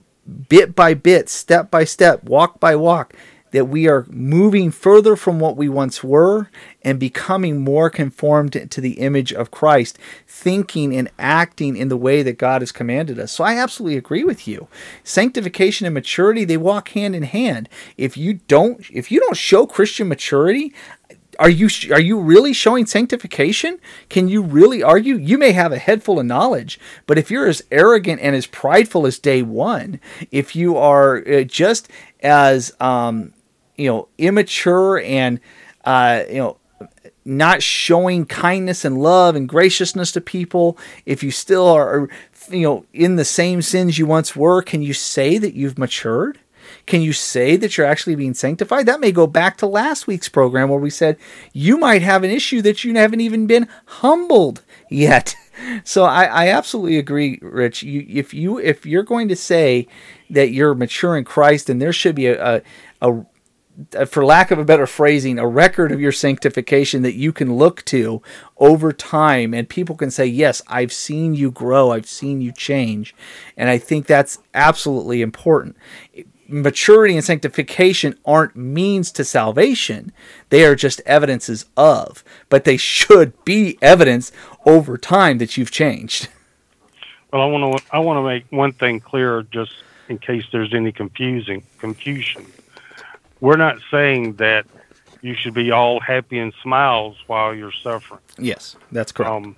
bit by bit, step by step, walk by walk, that we are moving further from what we once were and becoming more conformed to the image of Christ, thinking and acting in the way that God has commanded us. So I absolutely agree with you. Sanctification and maturity, they walk hand in hand. If you don't, if you don't show Christian maturity, Are you are you really showing sanctification? Can you really argue? You may have a head full of knowledge, but if you're as arrogant and as prideful as day one, if you are uh, just as um, you know immature and uh, you know not showing kindness and love and graciousness to people, if you still are you know in the same sins you once were, can you say that you've matured? Can you say that you're actually being sanctified? That may go back to last week's program where we said you might have an issue that you haven't even been humbled yet. So I, I absolutely agree, Rich. You, if you if you're going to say that you're mature in Christ, then there should be a, a, a for lack of a better phrasing, a record of your sanctification that you can look to over time, and people can say, yes, I've seen you grow, I've seen you change. And I think that's absolutely important. Maturity and sanctification aren't means to salvation. They are just evidences of, but they should be evidence over time that you've changed. Well, I want to I want to make one thing clear, just in case there's any confusing confusion. We're not saying that you should be all happy and smiles while you're suffering. Yes, that's correct. Um,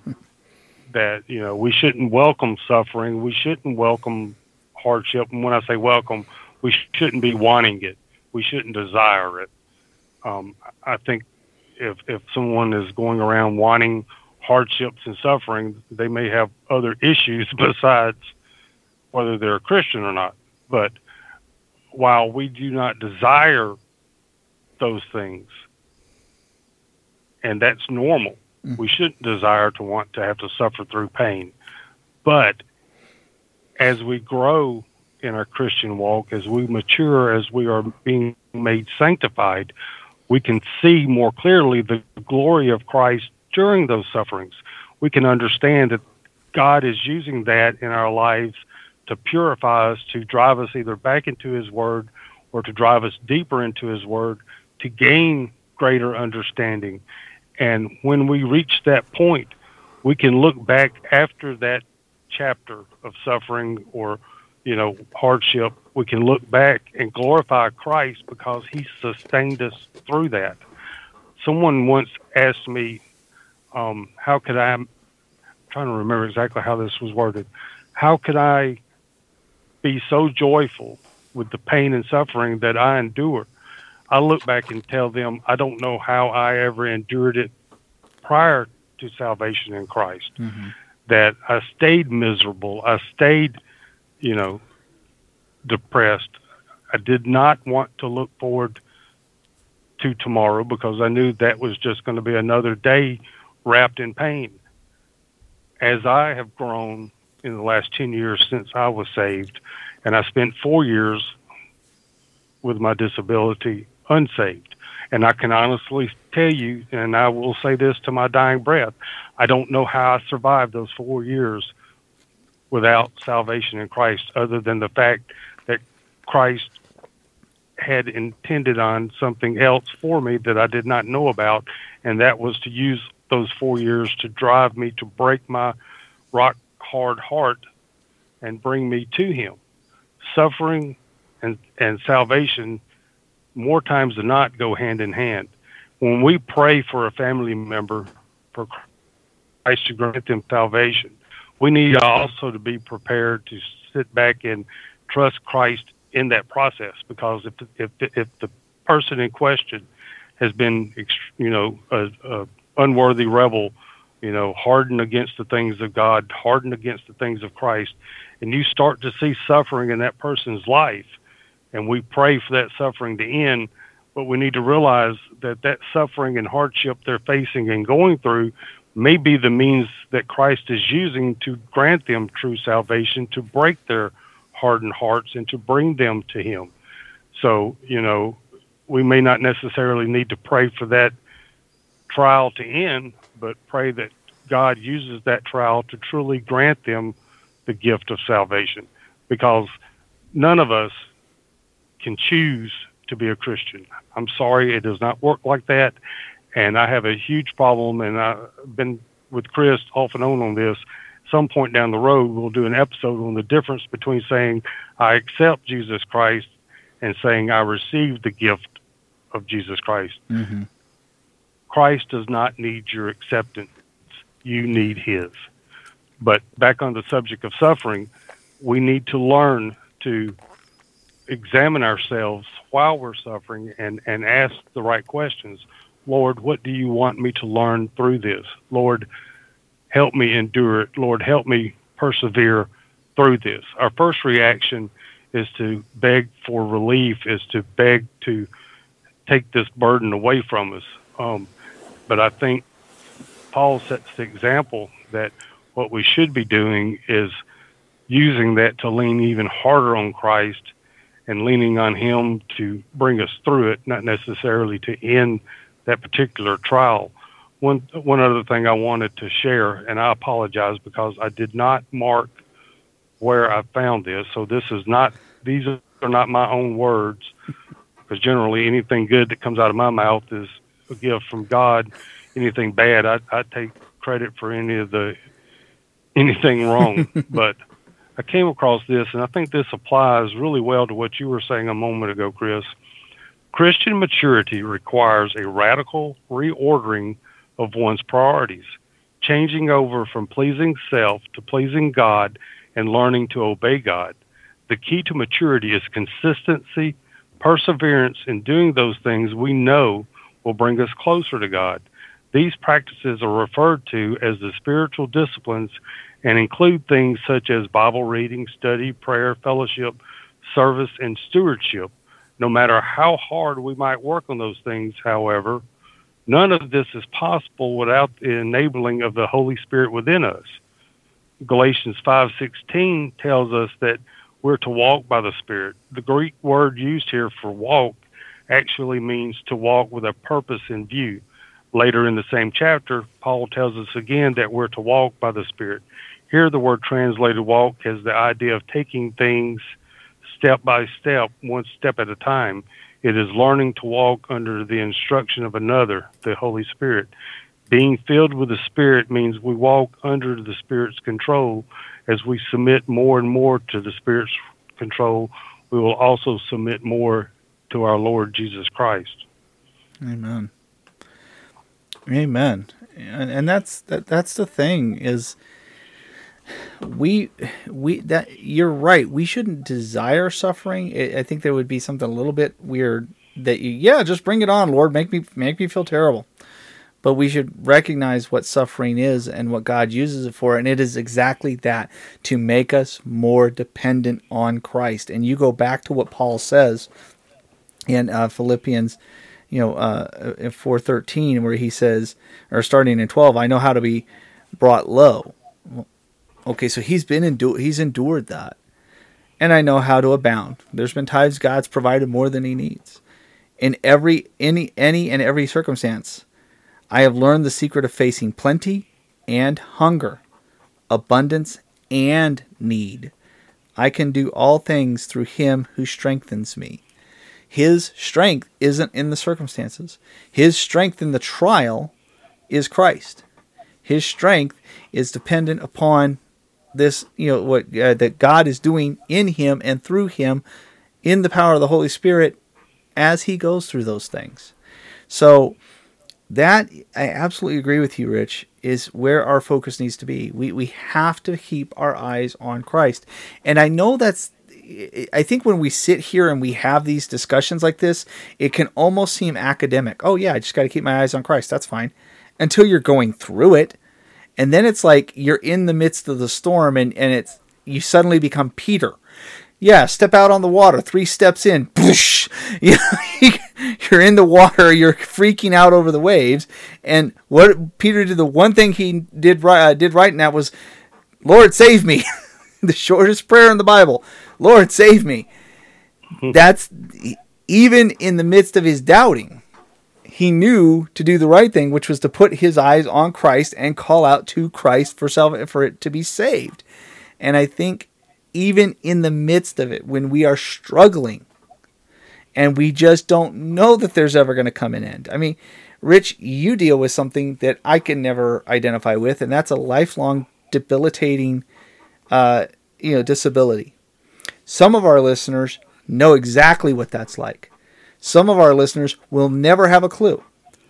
that you know we shouldn't welcome suffering. We shouldn't welcome hardship. And when I say welcome, we shouldn't be wanting it. We shouldn't desire it. Um, I think if if someone is going around wanting hardships and suffering, they may have other issues besides whether they're a Christian or not. But while we do not desire those things, and that's normal, mm. we shouldn't desire to want to have to suffer through pain. But as we grow in our Christian walk, as we mature, as we are being made sanctified, we can see more clearly the glory of Christ during those sufferings. We can understand that God is using that in our lives to purify us, to drive us either back into his word or to drive us deeper into his word, to gain greater understanding. And when we reach that point, we can look back after that chapter of suffering or you know, hardship, we can look back and glorify Christ because he sustained us through that. Someone once asked me, um, how could I, I'm trying to remember exactly how this was worded, how could I be so joyful with the pain and suffering that I endure? I look back and tell them, I don't know how I ever endured it prior to salvation in Christ. Mm-hmm. That I stayed miserable. I stayed you know, depressed. I did not want to look forward to tomorrow because I knew that was just going to be another day wrapped in pain. As I have grown in the last ten years since I was saved, and I spent four years with my disability unsaved, and I can honestly tell you, and I will say this to my dying breath, I don't know how I survived those four years without salvation in Christ, other than the fact that Christ had intended on something else for me that I did not know about, and that was to use those four years to drive me to break my rock-hard heart and bring me to him. Suffering and, and salvation, more times than not, go hand in hand. When we pray for a family member, for Christ to grant them salvation, we need also to be prepared to sit back and trust Christ in that process, because if if if the person in question has been, you know, a, a unworthy rebel, you know, hardened against the things of God, hardened against the things of Christ, and you start to see suffering in that person's life, and we pray for that suffering to end, but we need to realize that that suffering and hardship they're facing and going through may be the means that Christ is using to grant them true salvation, to break their hardened hearts and to bring them to Him. So, you know, we may not necessarily need to pray for that trial to end, but pray that God uses that trial to truly grant them the gift of salvation, because none of us can choose to be a Christian. I'm sorry, it does not work like that. And I have a huge problem, and I've been with Chris off and on on this. Some point down the road, we'll do an episode on the difference between saying, I accept Jesus Christ, and saying, I receive the gift of Jesus Christ. Mm-hmm. Christ does not need your acceptance. You need His. But back on the subject of suffering, we need to learn to examine ourselves while we're suffering and, and ask the right questions. Lord, what do you want me to learn through this? Lord, help me endure it. Lord, help me persevere through this. Our first reaction is to beg for relief, is to beg to take this burden away from us. Um, but I think Paul sets the example that what we should be doing is using that to lean even harder on Christ and leaning on Him to bring us through it, not necessarily to end that particular trial. One one other thing I wanted to share, and I apologize because I did not mark where I found this, so this is not, these are not my own words, because generally anything good that comes out of my mouth is a gift from God. Anything bad, I, I take credit for any of the, anything wrong. But I came across this, and I think this applies really well to what you were saying a moment ago, Chris. Christian maturity requires a radical reordering of one's priorities, changing over from pleasing self to pleasing God and learning to obey God. The key to maturity is consistency, perseverance in doing those things we know will bring us closer to God. These practices are referred to as the spiritual disciplines and include things such as Bible reading, study, prayer, fellowship, service, and stewardship. No matter how hard we might work on those things, however, none of this is possible without the enabling of the Holy Spirit within us. Galatians five sixteen tells us that we're to walk by the Spirit. The Greek word used here for walk actually means to walk with a purpose in view. Later in the same chapter, Paul tells us again that we're to walk by the Spirit. Here, the word translated walk has the idea of taking things step by step, one step at a time. It is learning to walk under the instruction of another, the Holy Spirit. Being filled with the Spirit means we walk under the Spirit's control. As we submit more and more to the Spirit's control, we will also submit more to our Lord Jesus Christ. Amen. Amen. And, and that's that, that's the thing is we we that you're right. We shouldn't desire suffering. I, I think there would be something a little bit weird that you yeah, just bring it on, Lord, make me make me feel terrible. But we should recognize what suffering is and what God uses it for, and it is exactly that, to make us more dependent on Christ. And you go back to what Paul says in uh, Philippians, you know, uh, in four thirteen, where he says, or starting in twelve, I know how to be brought low. Well, okay, so he's been endu- he's endured that, and I know how to abound. There's been times God's provided more than He needs in every any any and every circumstance. I have learned the secret of facing plenty and hunger, abundance and need. I can do all things through Him who strengthens me. His strength isn't in the circumstances. His strength in the trial is Christ. His strength is dependent upon this, you know, what uh, that God is doing in Him and through Him in the power of the Holy Spirit as He goes through those things. So that, I absolutely agree with you, Rich, is where our focus needs to be. We we have to keep our eyes on Christ. And I know that's I think when we sit here and we have these discussions like this, it can almost seem academic. Oh yeah, I just got to keep my eyes on Christ. That's fine. Until you're going through it. And then it's like you're in the midst of the storm and, and it's you suddenly become Peter. Yeah, step out on the water, three steps in. Boosh, you know, you're in the water, you're freaking out over the waves. And what Peter did, the one thing he did right, uh, did right in that was, Lord, save me. The shortest prayer in the Bible. Lord, save me. That's even in the midst of his doubting. He knew to do the right thing, which was to put his eyes on Christ and call out to Christ for self, for it to be saved. And I think even in the midst of it, when we are struggling and we just don't know that there's ever going to come an end. I mean, Rich, you deal with something that I can never identify with, and that's a lifelong debilitating uh, you know, disability. Some of our listeners know exactly what that's like. Some of our listeners will never have a clue.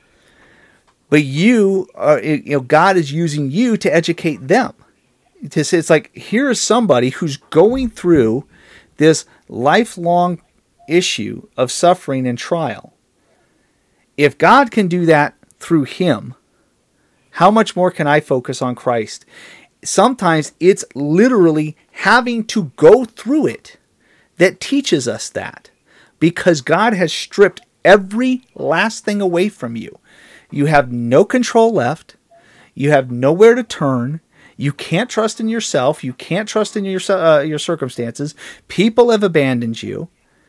But you, are, you know, God is using you to educate them. It's like, here is somebody who's going through this lifelong issue of suffering and trial. If God can do that through him, how much more can I focus on Christ? Sometimes it's literally having to go through it that teaches us that, because God has stripped every last thing away from you. You have no control left. You have nowhere to turn. You can't trust in yourself. You can't trust in your, uh, your circumstances. People have abandoned you.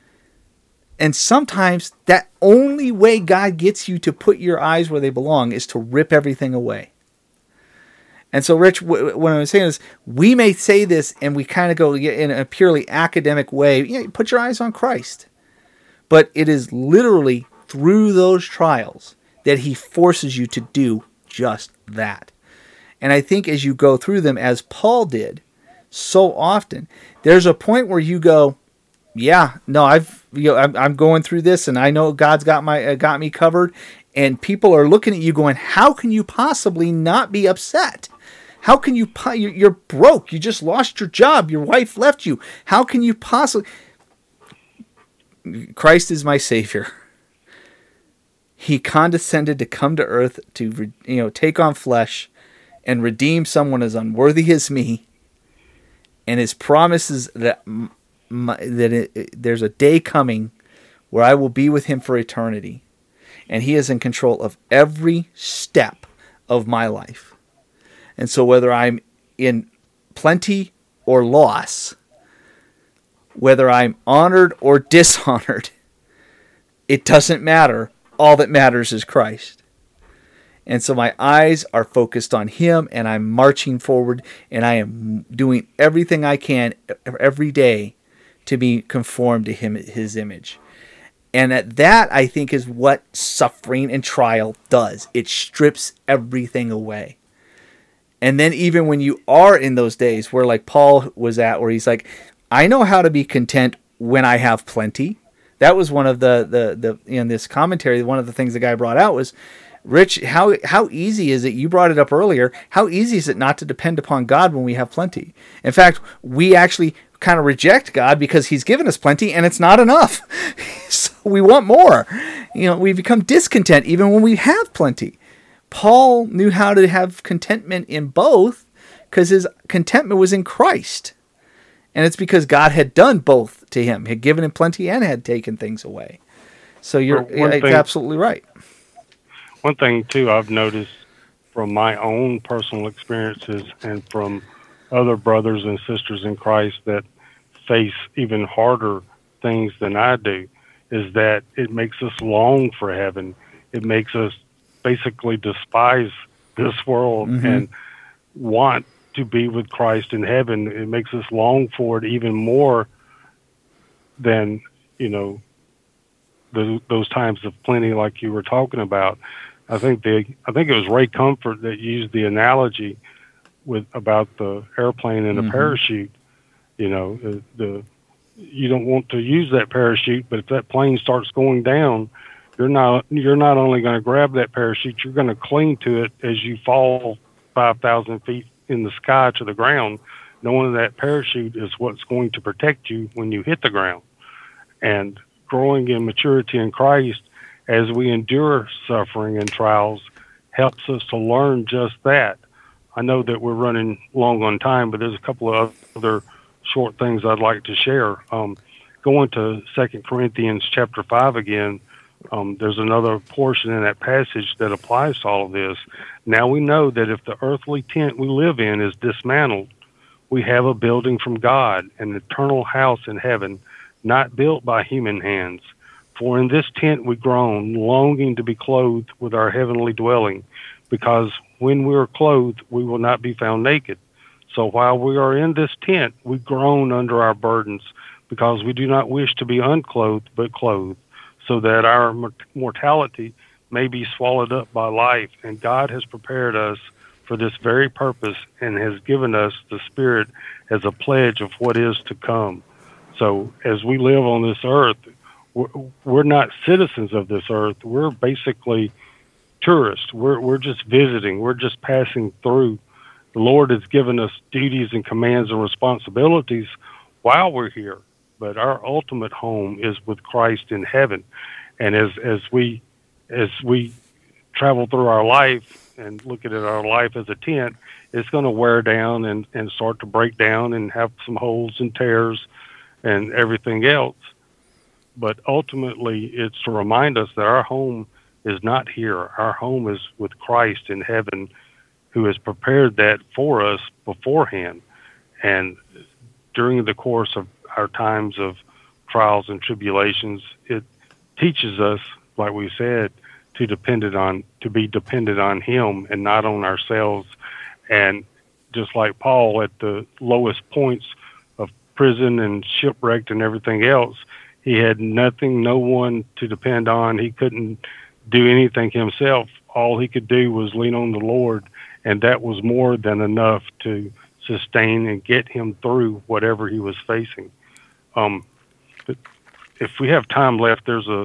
And sometimes that only way God gets you to put your eyes where they belong is to rip everything away. And so, Rich, what I'm saying is, we may say this and we kind of go in a purely academic way, you know, put your eyes on Christ. But it is literally through those trials that he forces you to do just that. And I think as you go through them, as Paul did so often, there's a point where you go, yeah, no, I've, you know, I'm, I'm going through this and I know God's got my, uh, got me covered. And people are looking at you going, how can you possibly not be upset? How can you, you're broke. You just lost your job. Your wife left you. How can you possibly? Christ is my Savior. He condescended to come to earth to, you know, take on flesh and redeem someone as unworthy as me. And his promise is that, my, that it, it, there's a day coming where I will be with him for eternity. And he is in control of every step of my life. And so whether I'm in plenty or loss, whether I'm honored or dishonored, it doesn't matter. All that matters is Christ. And so my eyes are focused on him, and I'm marching forward, and I am doing everything I can every day to be conformed to him, his image. And at that, I think, is what suffering and trial does. It strips everything away. And then even when you are in those days where, like Paul was at, where he's like, I know how to be content when I have plenty. That was one of the, the, the in this commentary, one of the things the guy brought out was, Rich, how how easy is it, you brought it up earlier, how easy is it not to depend upon God when we have plenty? In fact, we actually kind of reject God because he's given us plenty and it's not enough. So we want more. You know, we become discontent even when we have plenty. Paul knew how to have contentment in both because his contentment was in Christ. And it's because God had done both to him, had given him plenty and had taken things away. So you're well, it's thing, absolutely right. One thing, too, I've noticed from my own personal experiences and from other brothers and sisters in Christ that face even harder things than I do, is that it makes us long for heaven. It makes us basically despise this world mm-hmm. and want to be with Christ in heaven. It makes us long for it even more than, you know, the, those times of plenty like you were talking about. I think the I think it was Ray Comfort that used the analogy with about the airplane and the mm-hmm. parachute. You know, the, the you don't want to use that parachute, but if that plane starts going down, you're not you're not only going to grab that parachute, you're going to cling to it as you fall five thousand feet in the sky to the ground, knowing that parachute is what's going to protect you when you hit the ground. And growing in maturity in Christ as we endure suffering and trials helps us to learn just that. I know that we're running long on time, but there's a couple of other short things I'd like to share. Um, going to Second Corinthians chapter five again, um, there's another portion in that passage that applies to all of this. Now we know that if the earthly tent we live in is dismantled, we have a building from God, an eternal house in heaven, not built by human hands. For in this tent we groan, longing to be clothed with our heavenly dwelling, because when we are clothed, we will not be found naked. So while we are in this tent, we groan under our burdens, because we do not wish to be unclothed, but clothed, so that our mortality may be swallowed up by life. And God has prepared us for this very purpose and has given us the Spirit as a pledge of what is to come. So as we live on this earth, we're, we're not citizens of this earth. We're basically tourists. We're, we're just visiting. We're just passing through. The Lord has given us duties and commands and responsibilities while we're here. But our ultimate home is with Christ in heaven. And as, as we as we travel through our life and look at it, our life as a tent, it's going to wear down and, and start to break down and have some holes and tears and everything else. But ultimately, it's to remind us that our home is not here. Our home is with Christ in heaven, who has prepared that for us beforehand. And during the course of our times of trials and tribulations, it teaches us, like we said, to dependent on to be dependent on Him and not on ourselves. And just like Paul at the lowest points of prison and shipwrecked and everything else, he had nothing, no one to depend on. He couldn't do anything himself. All he could do was lean on the Lord, and that was more than enough to sustain and get him through whatever he was facing. Um, if we have time left, there's a,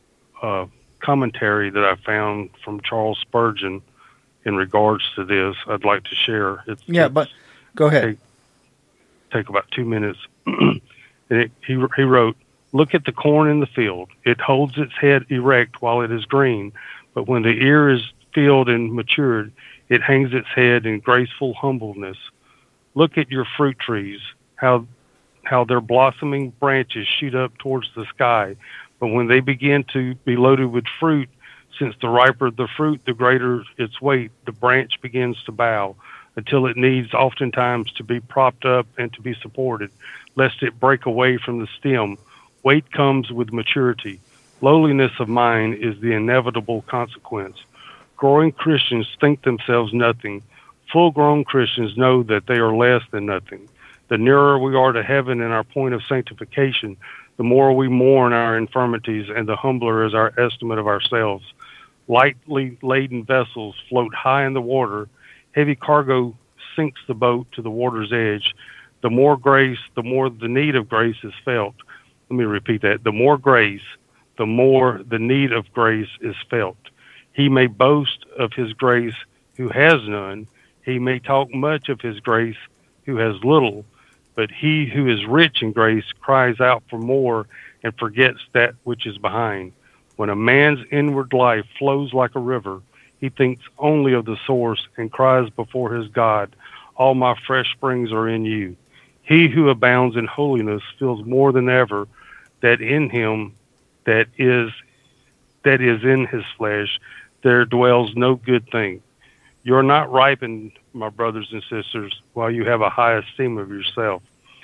a commentary that I found from Charles Spurgeon in regards to this. I'd like to share. It's, yeah, it's, but go ahead. Take, take about two minutes. and it, he he wrote, "Look at the corn in the field. It holds its head erect while it is green, but when the ear is filled and matured, it hangs its head in graceful humbleness. Look at your fruit trees, how how their blossoming branches shoot up towards the sky. But when they begin to be loaded with fruit, since the riper the fruit, the greater its weight, the branch begins to bow, until it needs oftentimes to be propped up and to be supported, lest it break away from the stem. Weight comes with maturity. Lowliness of mind is the inevitable consequence. Growing Christians think themselves nothing. Full-grown Christians know that they are less than nothing. The nearer we are to heaven in our point of sanctification, the more we mourn our infirmities, and the humbler is our estimate of ourselves. Lightly laden vessels float high in the water. Heavy cargo sinks the boat to the water's edge. The more grace, the more the need of grace is felt. Let me repeat that. The more grace, the more the need of grace is felt. He may boast of his grace who has none. He may talk much of his grace who has little. But he who is rich in grace cries out for more and forgets that which is behind. When a man's inward life flows like a river, he thinks only of the source and cries before his God, "All my fresh springs are in you." He who abounds in holiness feels more than ever that in him that is that is in his flesh there dwells no good thing. You're not ripened, my brothers and sisters, while you have a high esteem of yourself.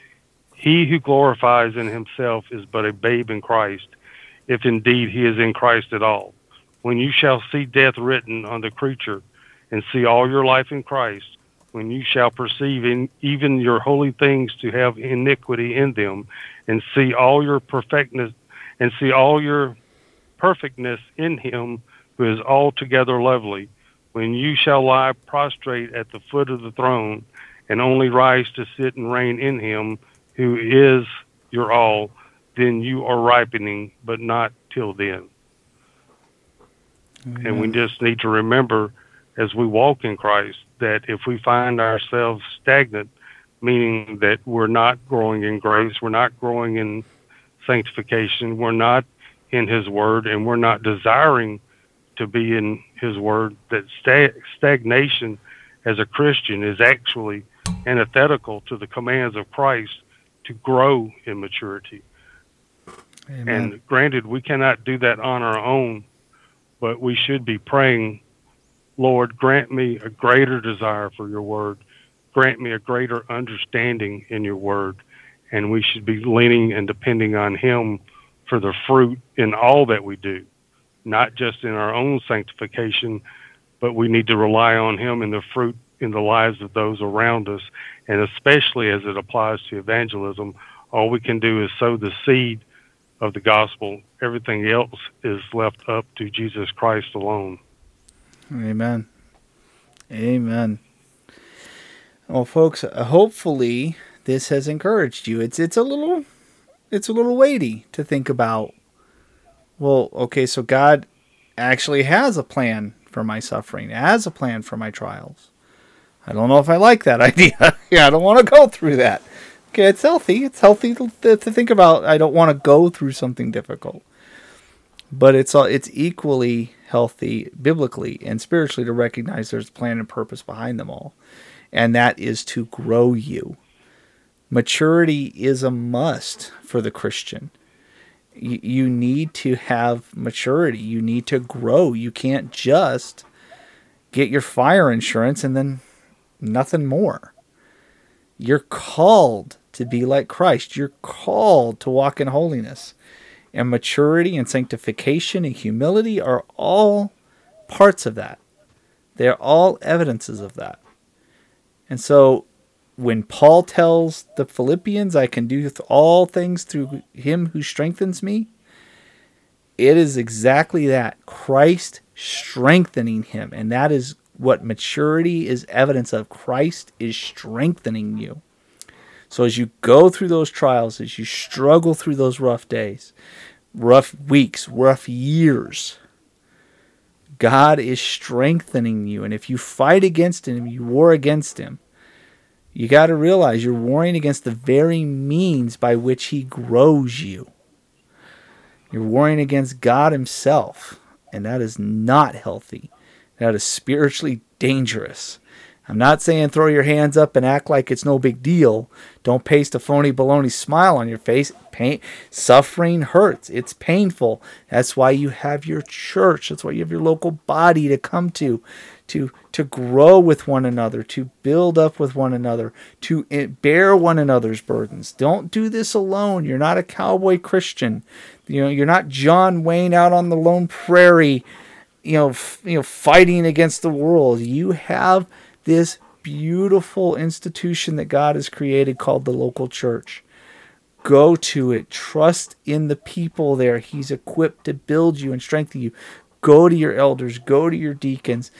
He who glorifies in himself is but a babe in Christ, if indeed he is in Christ at all. When you shall see death written on the creature, and see all your life in Christ, when you shall perceive in even your holy things to have iniquity in them, and see all your perfectness, and see all your perfectness in him who is altogether lovely, when you shall lie prostrate at the foot of the throne, and only rise to sit and reign in him who is your all, then you are ripening, but not till then. Mm-hmm. And we just need to remember as we walk in Christ that if we find ourselves stagnant, meaning that we're not growing in grace, we're not growing in sanctification, we're not in His Word, and we're not desiring to be in His Word, that sta- stagnation as a Christian is actually antithetical to the commands of Christ to grow in maturity. Amen. And granted, we cannot do that on our own, but we should be praying, Lord, grant me a greater desire for your word. Grant me a greater understanding in your word. And we should be leaning and depending on Him for the fruit in all that we do, not just in our own sanctification, but we need to rely on Him in the fruit in the lives of those around us. And especially as it applies to evangelism, all we can do is sow the seed of the gospel. Everything else is left up to Jesus Christ alone. Amen. Amen. Well, folks, hopefully this has encouraged you. It's it's a little it's a little weighty to think about. Well, okay, so God actually has a plan for my suffering, has a plan for my trials. I don't know if I like that idea. Yeah, I don't want to go through that. Okay, it's healthy. It's healthy to, to think about. I don't want to go through something difficult. But it's it's equally healthy biblically and spiritually to recognize there's a plan and purpose behind them all. And that is to grow you. Maturity is a must for the Christian. You, you need to have maturity. You need to grow. You can't just get your fire insurance and then nothing more. You're called to be like Christ. You're called to walk in holiness. And maturity and sanctification and humility are all parts of that. They're all evidences of that. And so when Paul tells the Philippians, I can do all things through Him who strengthens me, it is exactly that. Christ strengthening him. And that is what maturity is evidence of. Christ is strengthening you. So as you go through those trials, as you struggle through those rough days, rough weeks, rough years, God is strengthening you. And if you fight against Him, you war against Him, you got to realize you're warring against the very means by which He grows you. You're warring against God Himself, and that is not healthy. That is spiritually dangerous. I'm not saying throw your hands up and act like it's no big deal. Don't paste a phony baloney smile on your face. Pain, suffering hurts. It's painful. That's why you have your church. That's why you have your local body to come to, to, to grow with one another, to build up with one another, to bear one another's burdens. Don't do this alone. You're not a cowboy Christian. You know, you're not John Wayne out on the lone prairie, you know, f- you know, fighting against the world. You have this beautiful institution that God has created called the local church. Go to it. Trust in the people there. He's equipped to build you and strengthen you. Go to your elders. Go to your deacons.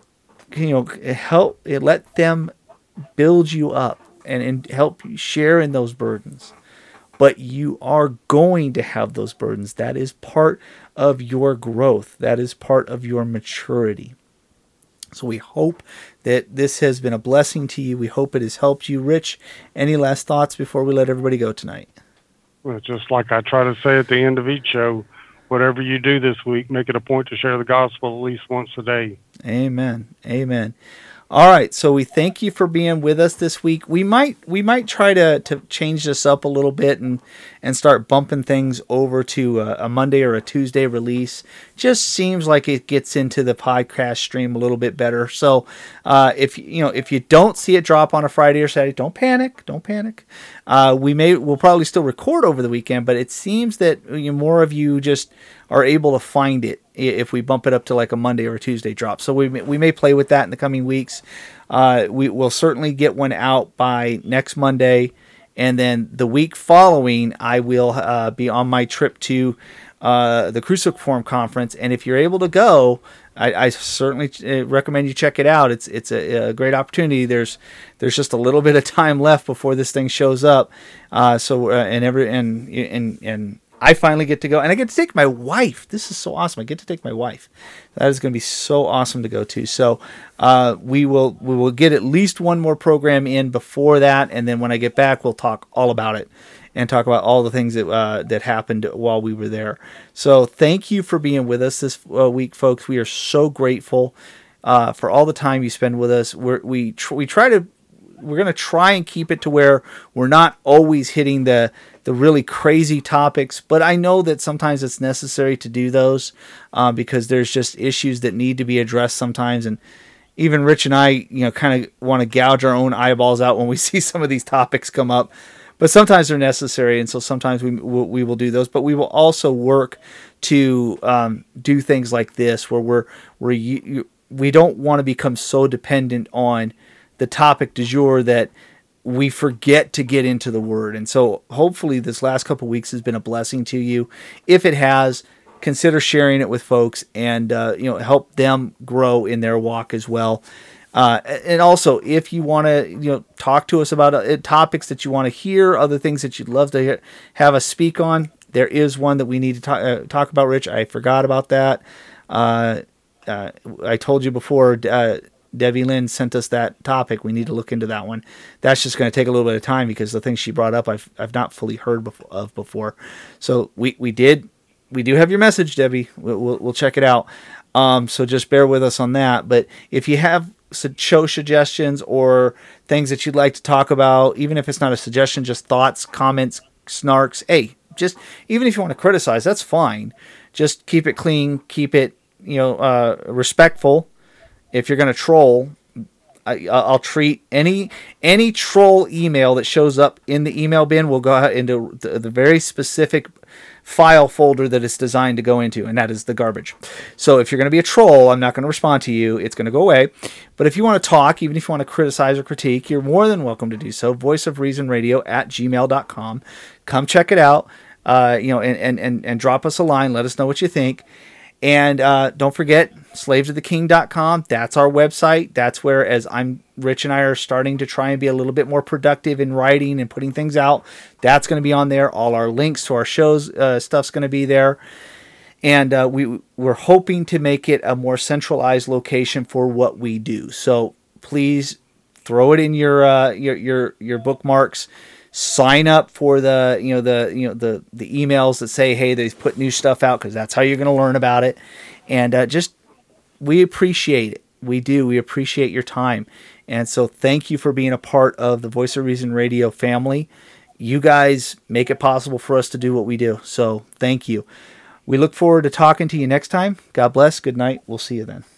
You know, help. Let them build you up and, and help you share in those burdens. But you are going to have those burdens. That is part of your growth. That is part of your maturity. So we hope that this has been a blessing to you. We hope it has helped you. Rich, any last thoughts before we let everybody go tonight? Well, just like I try to say at the end of each show, whatever you do this week, make it a point to share the gospel at least once a day. Amen. Amen. All right, so we thank you for being with us this week. We might we might try to, to change this up a little bit and, and start bumping things over to a, a Monday or a Tuesday release. Just seems like it gets into the podcast stream a little bit better. So uh, if you know if you don't see it drop on a Friday or Saturday, don't panic. Don't panic. Uh, we may we'll probably still record over the weekend, but it seems that you know, more of you just are able to find it if we bump it up to like a Monday or a Tuesday drop. So we may, we may play with that in the coming weeks. Uh, we will certainly get one out by next Monday. And then the week following, I will uh, be on my trip to uh, the Cruciform Conference. And if you're able to go, I, I certainly recommend you check it out. It's it's a, a great opportunity. There's there's just a little bit of time left before this thing shows up. Uh, so uh, and every and and and I finally get to go, and I get to take my wife. This is so awesome. I get to take my wife. That is going to be so awesome to go to. So uh, we will we will get at least one more program in before that, and then when I get back, we'll talk all about it and talk about all the things that uh, that happened while we were there. So thank you for being with us this uh, week, folks. We are so grateful uh, for all the time you spend with us. We're, we tr- we try to we're going to try and keep it to where we're not always hitting the the really crazy topics, but I know that sometimes it's necessary to do those uh, because there's just issues that need to be addressed sometimes. And even Rich and I, you know, kind of want to gouge our own eyeballs out when we see some of these topics come up, but sometimes they're necessary. And so sometimes we, we will do those, but we will also work to um, do things like this where we're, we're, we don't want to become so dependent on the topic du jour that we forget to get into the Word. And so hopefully this last couple of weeks has been a blessing to you. If it has, consider sharing it with folks and uh, you know, help them grow in their walk as well. Uh, and also, if you want to you know talk to us about uh, topics that you want to hear, other things that you'd love to hear, have us speak on, there is one that we need to talk, uh, talk about, Rich. I forgot about that. Uh, uh, I told you before, uh, Debbie Lynn sent us that topic. We need to look into that one. That's just going to take a little bit of time because the things she brought up, I've I've not fully heard before, of before. So we, we did, we do have your message, Debbie. We'll, we'll, we'll check it out. Um, so just bear with us on that. But if you have show suggestions or things that you'd like to talk about, even if it's not a suggestion, just thoughts, comments, snarks, hey, just even if you want to criticize, that's fine. Just keep it clean, keep it, you know, uh, respectful. If you're going to troll, I, I'll treat any any troll email that shows up in the email bin will go into the, the very specific file folder that it's designed to go into, and that is the garbage. So if you're going to be a troll, I'm not going to respond to you. It's going to go away. But if you want to talk, even if you want to criticize or critique, you're more than welcome to do so. voice of reason radio at gmail dot com. Come check it out, uh, you know, and, and, and, and drop us a line. Let us know what you think. And uh, don't forget, slaves of the king dot com. That's our website. That's where, as I'm Rich and I are starting to try and be a little bit more productive in writing and putting things out, that's going to be on there. All our links to our shows, uh, stuff's going to be there. And uh, we, we're hoping to make it a more centralized location for what we do. So please throw it in your uh, your your your bookmarks. Sign up for the, you know, the, you know, the, the emails that say, hey, they've put new stuff out, because that's how you're going to learn about it. And uh, just, we appreciate it. We do. We appreciate your time. And so thank you for being a part of the Voice of Reason Radio family. You guys make it possible for us to do what we do. So thank you. We look forward to talking to you next time. God bless. Good night. We'll see you then.